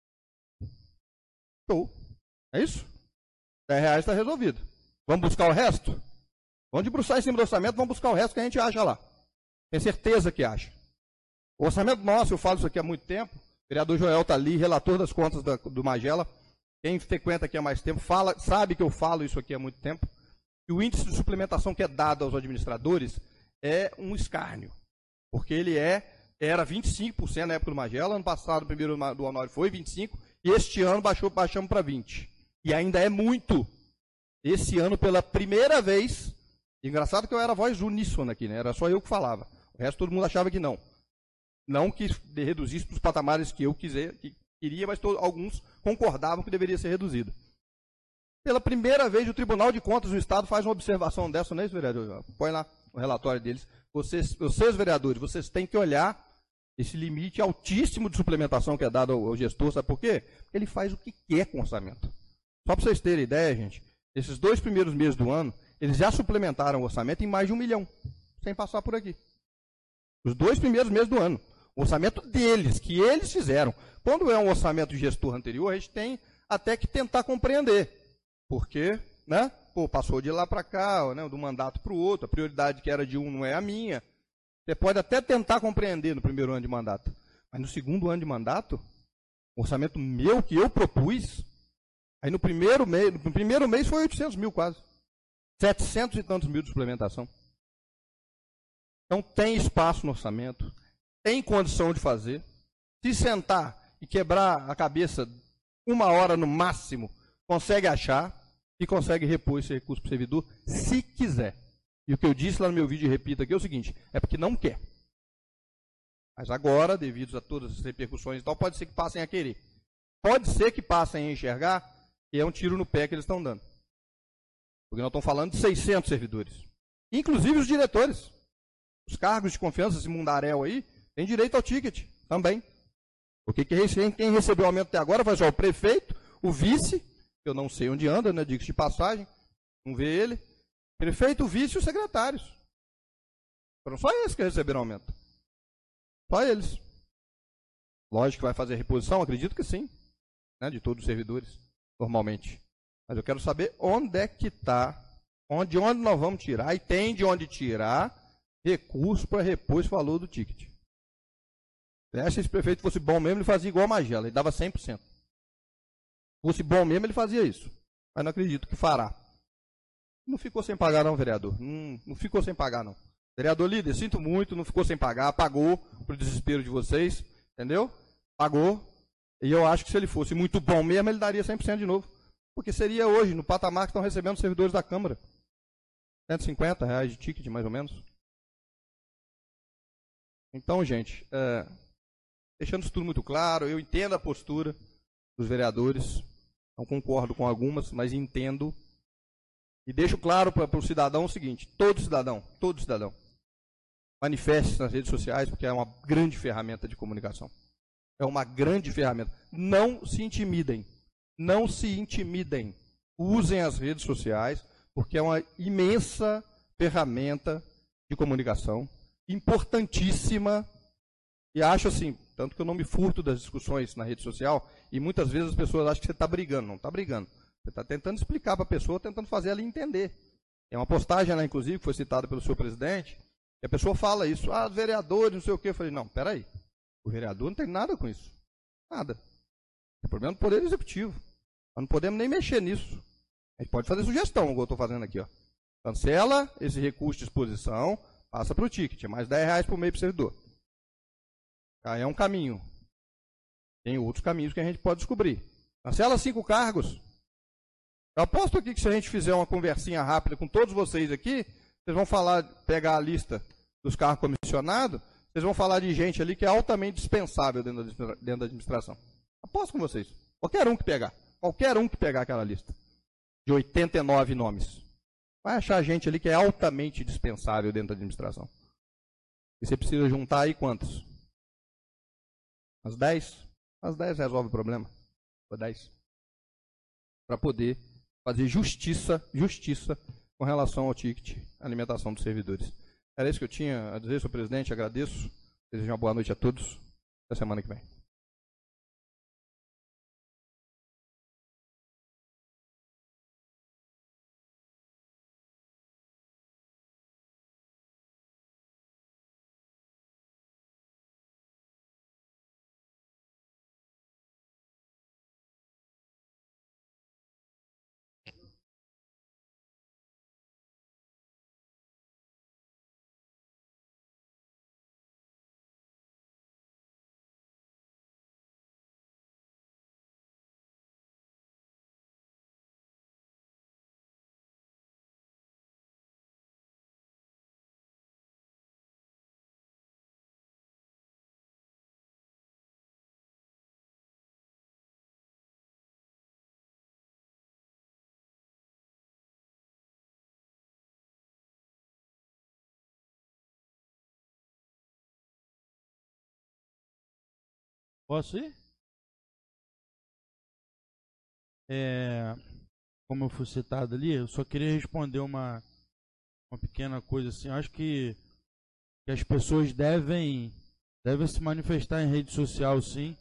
Show. É isso? dez reais está resolvido. Vamos buscar o resto? Vamos debruçar em cima do orçamento, vamos buscar o resto que a gente acha lá. Tenho certeza que acha. O orçamento nosso, eu falo isso aqui há muito tempo. O vereador Joel está ali, relator das contas da, do Magela. Quem frequenta aqui há mais tempo fala, sabe que eu falo isso aqui há muito tempo. E o índice de suplementação que é dado aos administradores é um escárnio. Porque ele é, era vinte e cinco por cento na época do Magela, ano passado, o primeiro do Honório foi vinte e cinco por cento, e este ano baixou, baixamos para vinte por cento. E ainda é muito. Esse ano, pela primeira vez, engraçado que eu era voz uníssona aqui, né? Era só eu que falava. O resto todo mundo achava que não. Não que reduzisse para os patamares que eu quiser, que queria, mas todos, alguns concordavam que deveria ser reduzido. Pela primeira vez, o Tribunal de Contas do Estado faz uma observação dessa, não é isso, vereador? Põe lá o relatório deles. Vocês, vocês, vereadores, vocês têm que olhar esse limite altíssimo de suplementação que é dado ao, ao gestor. Sabe por quê? Porque ele faz o que quer com o orçamento. Só para vocês terem ideia, gente, esses dois primeiros meses do ano, eles já suplementaram o orçamento em mais de um milhão, sem passar por aqui. Os dois primeiros meses do ano. O orçamento deles, que eles fizeram. Quando é um orçamento de gestor anterior, a gente tem até que tentar compreender. Porque, né, pô, passou de lá para cá, né, do mandato para o outro, a prioridade que era de um não é a minha. Você pode até tentar compreender no primeiro ano de mandato. Mas no segundo ano de mandato, o orçamento meu que eu propus, aí no primeiro mês, no primeiro mês foi oitocentos mil quase. setecentos e tantos mil de suplementação. Então tem espaço no orçamento, tem condição de fazer. Se sentar e quebrar a cabeça uma hora no máximo, consegue achar e consegue repor esse recurso para o servidor, se quiser. E o que eu disse lá no meu vídeo e repito aqui é o seguinte, é porque não quer. Mas agora, devido a todas as repercussões e tal, pode ser que passem a querer. Pode ser que passem a enxergar que é um tiro no pé que eles estão dando. Porque nós estamos falando de seiscentos servidores. Inclusive os diretores. Os cargos de confiança, esse mundaréu aí, tem direito ao ticket também. Porque quem recebeu o aumento até agora foi só o prefeito, o vice, eu não sei onde anda, né, digo de passagem, não vê ele. Prefeito, o vice e os secretários. Foram só eles que receberam aumento. Só eles. Lógico que vai fazer reposição, acredito que sim, né, de todos os servidores, normalmente. Mas eu quero saber onde é que está, onde, onde nós vamos tirar, e tem de onde tirar, recurso para repor esse valor do ticket. Se esse prefeito fosse bom mesmo, ele fazia igual a Magela, ele dava cem por cento. Se fosse bom mesmo, ele fazia isso. Mas não acredito que fará. Não ficou sem pagar não, vereador. Não, não ficou sem pagar não. Vereador líder, sinto muito, não ficou sem pagar, pagou pro desespero de vocês, entendeu? Pagou. E eu acho que se ele fosse muito bom mesmo, ele daria cem por cento de novo. Porque seria hoje, no patamar que estão recebendo os servidores da Câmara. cento e cinquenta reais de ticket, mais ou menos. Então, gente, é, deixando isso tudo muito claro, eu entendo a postura dos vereadores, não concordo com algumas, mas entendo. E deixo claro para o cidadão o seguinte, todo cidadão, todo cidadão, manifeste-se nas redes sociais, porque é uma grande ferramenta de comunicação. É uma grande ferramenta. Não se intimidem. Não se intimidem. Usem as redes sociais, porque é uma imensa ferramenta de comunicação, importantíssima. E acho assim, tanto que eu não me furto das discussões na rede social, e muitas vezes as pessoas acham que você está brigando. Não está brigando. Você está tentando explicar para a pessoa, tentando fazer ela entender. É uma postagem lá, inclusive, que foi citada pelo senhor presidente, e a pessoa fala isso, ah, vereadores, não sei o quê. Eu falei, não, peraí, o vereador não tem nada com isso. Nada. É problema do Poder Executivo. Nós não podemos nem mexer nisso. A gente pode fazer sugestão, como eu estou fazendo aqui. Ó. Cancela esse recurso de exposição, passa para o ticket, mais dez reais por mês para o servidor. Aí é um caminho. Tem outros caminhos que a gente pode descobrir. Cancela cinco cargos. Eu aposto aqui que se a gente fizer uma conversinha rápida com todos vocês aqui, vocês vão falar, pegar a lista dos cargos comissionados, vocês vão falar de gente ali que é altamente dispensável dentro da, dentro da administração. Aposto com vocês. Qualquer um que pegar. Qualquer um que pegar aquela lista. De oitenta e nove nomes. Vai achar gente ali que é altamente dispensável dentro da administração. E você precisa juntar aí quantos? As dez? As dez resolve o problema. Ou dez. Para poder fazer justiça, justiça com relação ao ticket, alimentação dos servidores. Era isso que eu tinha a dizer, senhor presidente. Agradeço. Desejo uma boa noite a todos. Até semana que vem. Posso ir? É, como eu fui citado ali, eu só queria responder uma, uma pequena coisa assim. Eu acho que, que as pessoas devem, devem se manifestar em rede social, sim.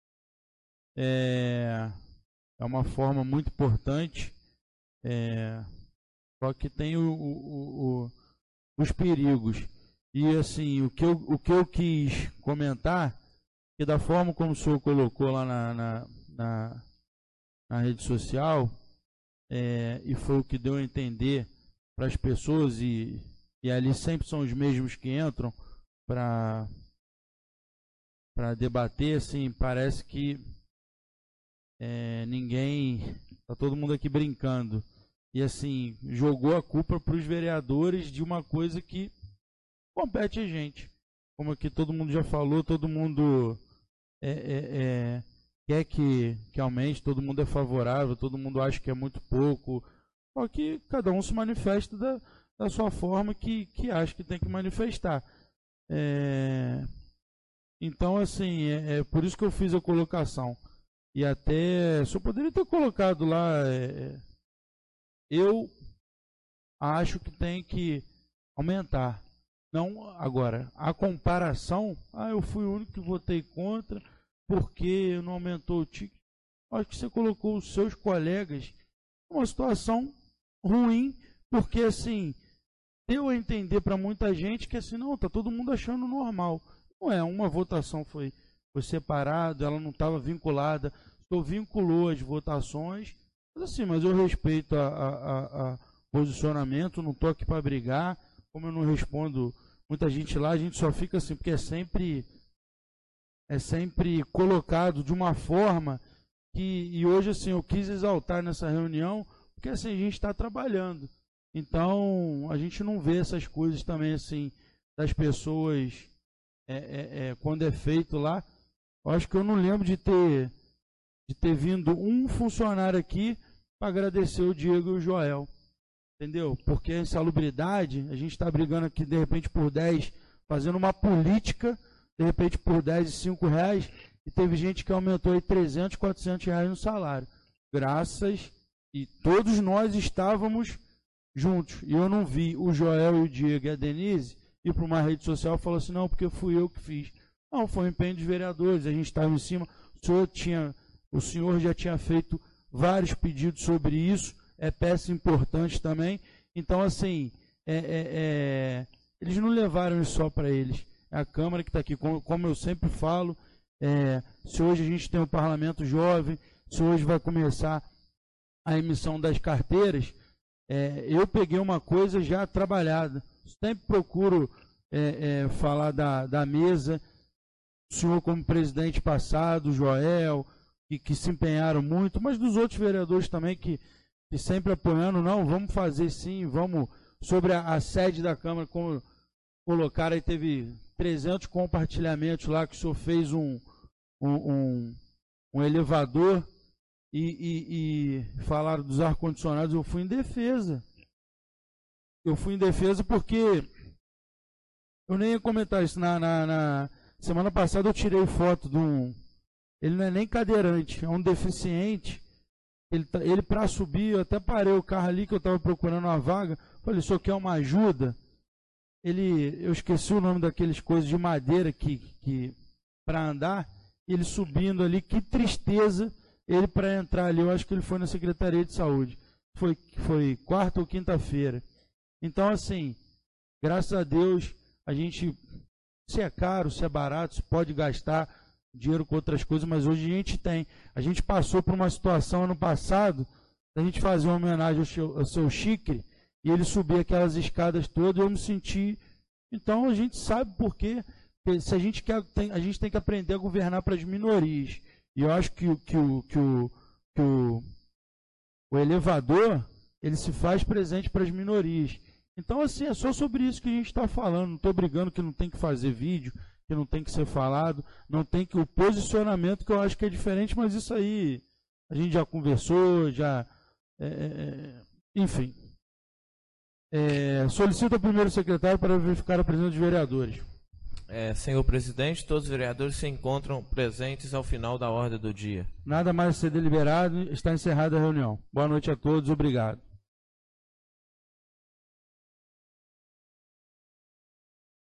É, é uma forma muito importante. É, só que tem o, o, o, os perigos. E assim, o que eu, o que eu quis comentar, que da forma como o senhor colocou lá na, na, na, na rede social, é, e foi o que deu a entender para as pessoas, e, e ali sempre são os mesmos que entram para para debater, assim, parece que é, ninguém, está todo mundo aqui brincando, e assim, jogou a culpa para os vereadores de uma coisa que compete a gente. Como aqui todo mundo já falou, todo mundo é, é, é, quer que, que aumente, todo mundo é favorável, todo mundo acha que é muito pouco, só que cada um se manifesta da, da sua forma que, que acha que tem que manifestar. É, então, assim, é, é por isso que eu fiz a colocação. E até, se eu poderia ter colocado lá, é, eu acho que tem que aumentar. Não, agora, a comparação, ah, eu fui o único que votei contra, porque não aumentou o ticket. Acho que você colocou os seus colegas numa situação ruim, porque assim, deu a entender para muita gente que assim, não, tá todo mundo achando normal. Não é, uma votação foi, foi separada, ela não estava vinculada, só vinculou as votações, mas assim, mas eu respeito a, a, a, a posicionamento, não estou aqui para brigar, como eu não respondo muita gente lá, a gente só fica assim, porque é sempre, é sempre colocado de uma forma que, e hoje assim, eu quis exaltar nessa reunião, porque assim, a gente está trabalhando. Então, a gente não vê essas coisas também, assim, das pessoas, é, é, é, quando é feito lá. Eu acho que eu não lembro de ter, de ter vindo um funcionário aqui para agradecer o Diego e o Joel. Entendeu? Porque a insalubridade, a gente está brigando aqui, de repente, por dez, fazendo uma política, de repente, por dez e cinco reais, e teve gente que aumentou aí trezentos, quatrocentos reais no salário. Graças, e todos nós estávamos juntos, e eu não vi o Joel e o Diego e a Denise ir para uma rede social e falar assim, não, porque fui eu que fiz. Não, foi um empenho dos vereadores, a gente estava em cima, o senhor, tinha, o senhor já tinha feito vários pedidos sobre isso, é peça importante também, então assim, é, é, é, eles não levaram isso só para eles, é a Câmara que está aqui, como, como eu sempre falo, é, se hoje a gente tem um parlamento jovem, se hoje vai começar a emissão das carteiras, É, eu peguei uma coisa já trabalhada. Sempre procuro é, é, falar da, da mesa. O senhor como presidente passado, o Joel, que, que se empenharam muito, mas dos outros vereadores também que, que sempre apoiando, não, vamos fazer sim, vamos. Sobre a, a sede da Câmara, como colocaram aí, teve trezentos compartilhamentos lá, que o senhor fez um, um, um, um elevador. E, e, e falaram dos ar-condicionados, eu fui em defesa. Eu fui em defesa porque eu nem ia comentar isso. Na, na, na semana passada eu tirei foto de um. Ele não é nem cadeirante, é um deficiente. Ele, ele para subir, eu até parei o carro ali que eu estava procurando uma vaga. Falei, o senhor quer uma ajuda? Ele, eu esqueci o nome daqueles coisas de madeira que, que para andar. Ele subindo ali, que tristeza. Ele para entrar ali, eu acho que ele foi na Secretaria de Saúde. Foi, foi quarta ou quinta-feira. Então, assim, graças a Deus, a gente, se é caro, se é barato, se pode gastar dinheiro com outras coisas, mas hoje a gente tem. A gente passou por uma situação ano passado, a gente fazer uma homenagem ao seu, ao seu Chicre, e ele subir aquelas escadas todas, eu me senti. Então, a gente sabe por quê. Se a gente quer, tem, a gente tem que aprender a governar para as minorias. E eu acho que, que, o, que, o, que o, o elevador, ele se faz presente para as minorias. Então, assim, é só sobre isso que a gente está falando. Não estou brigando que não tem que fazer vídeo, que não tem que ser falado, não tem que... O posicionamento que eu acho que é diferente, mas isso aí a gente já conversou, já... É, enfim. É, solicito ao primeiro secretário para verificar a presença dos vereadores. É, senhor presidente, todos os vereadores se encontram presentes ao final da ordem do dia. Nada mais a ser deliberado, está encerrada a reunião. Boa noite a todos, obrigado.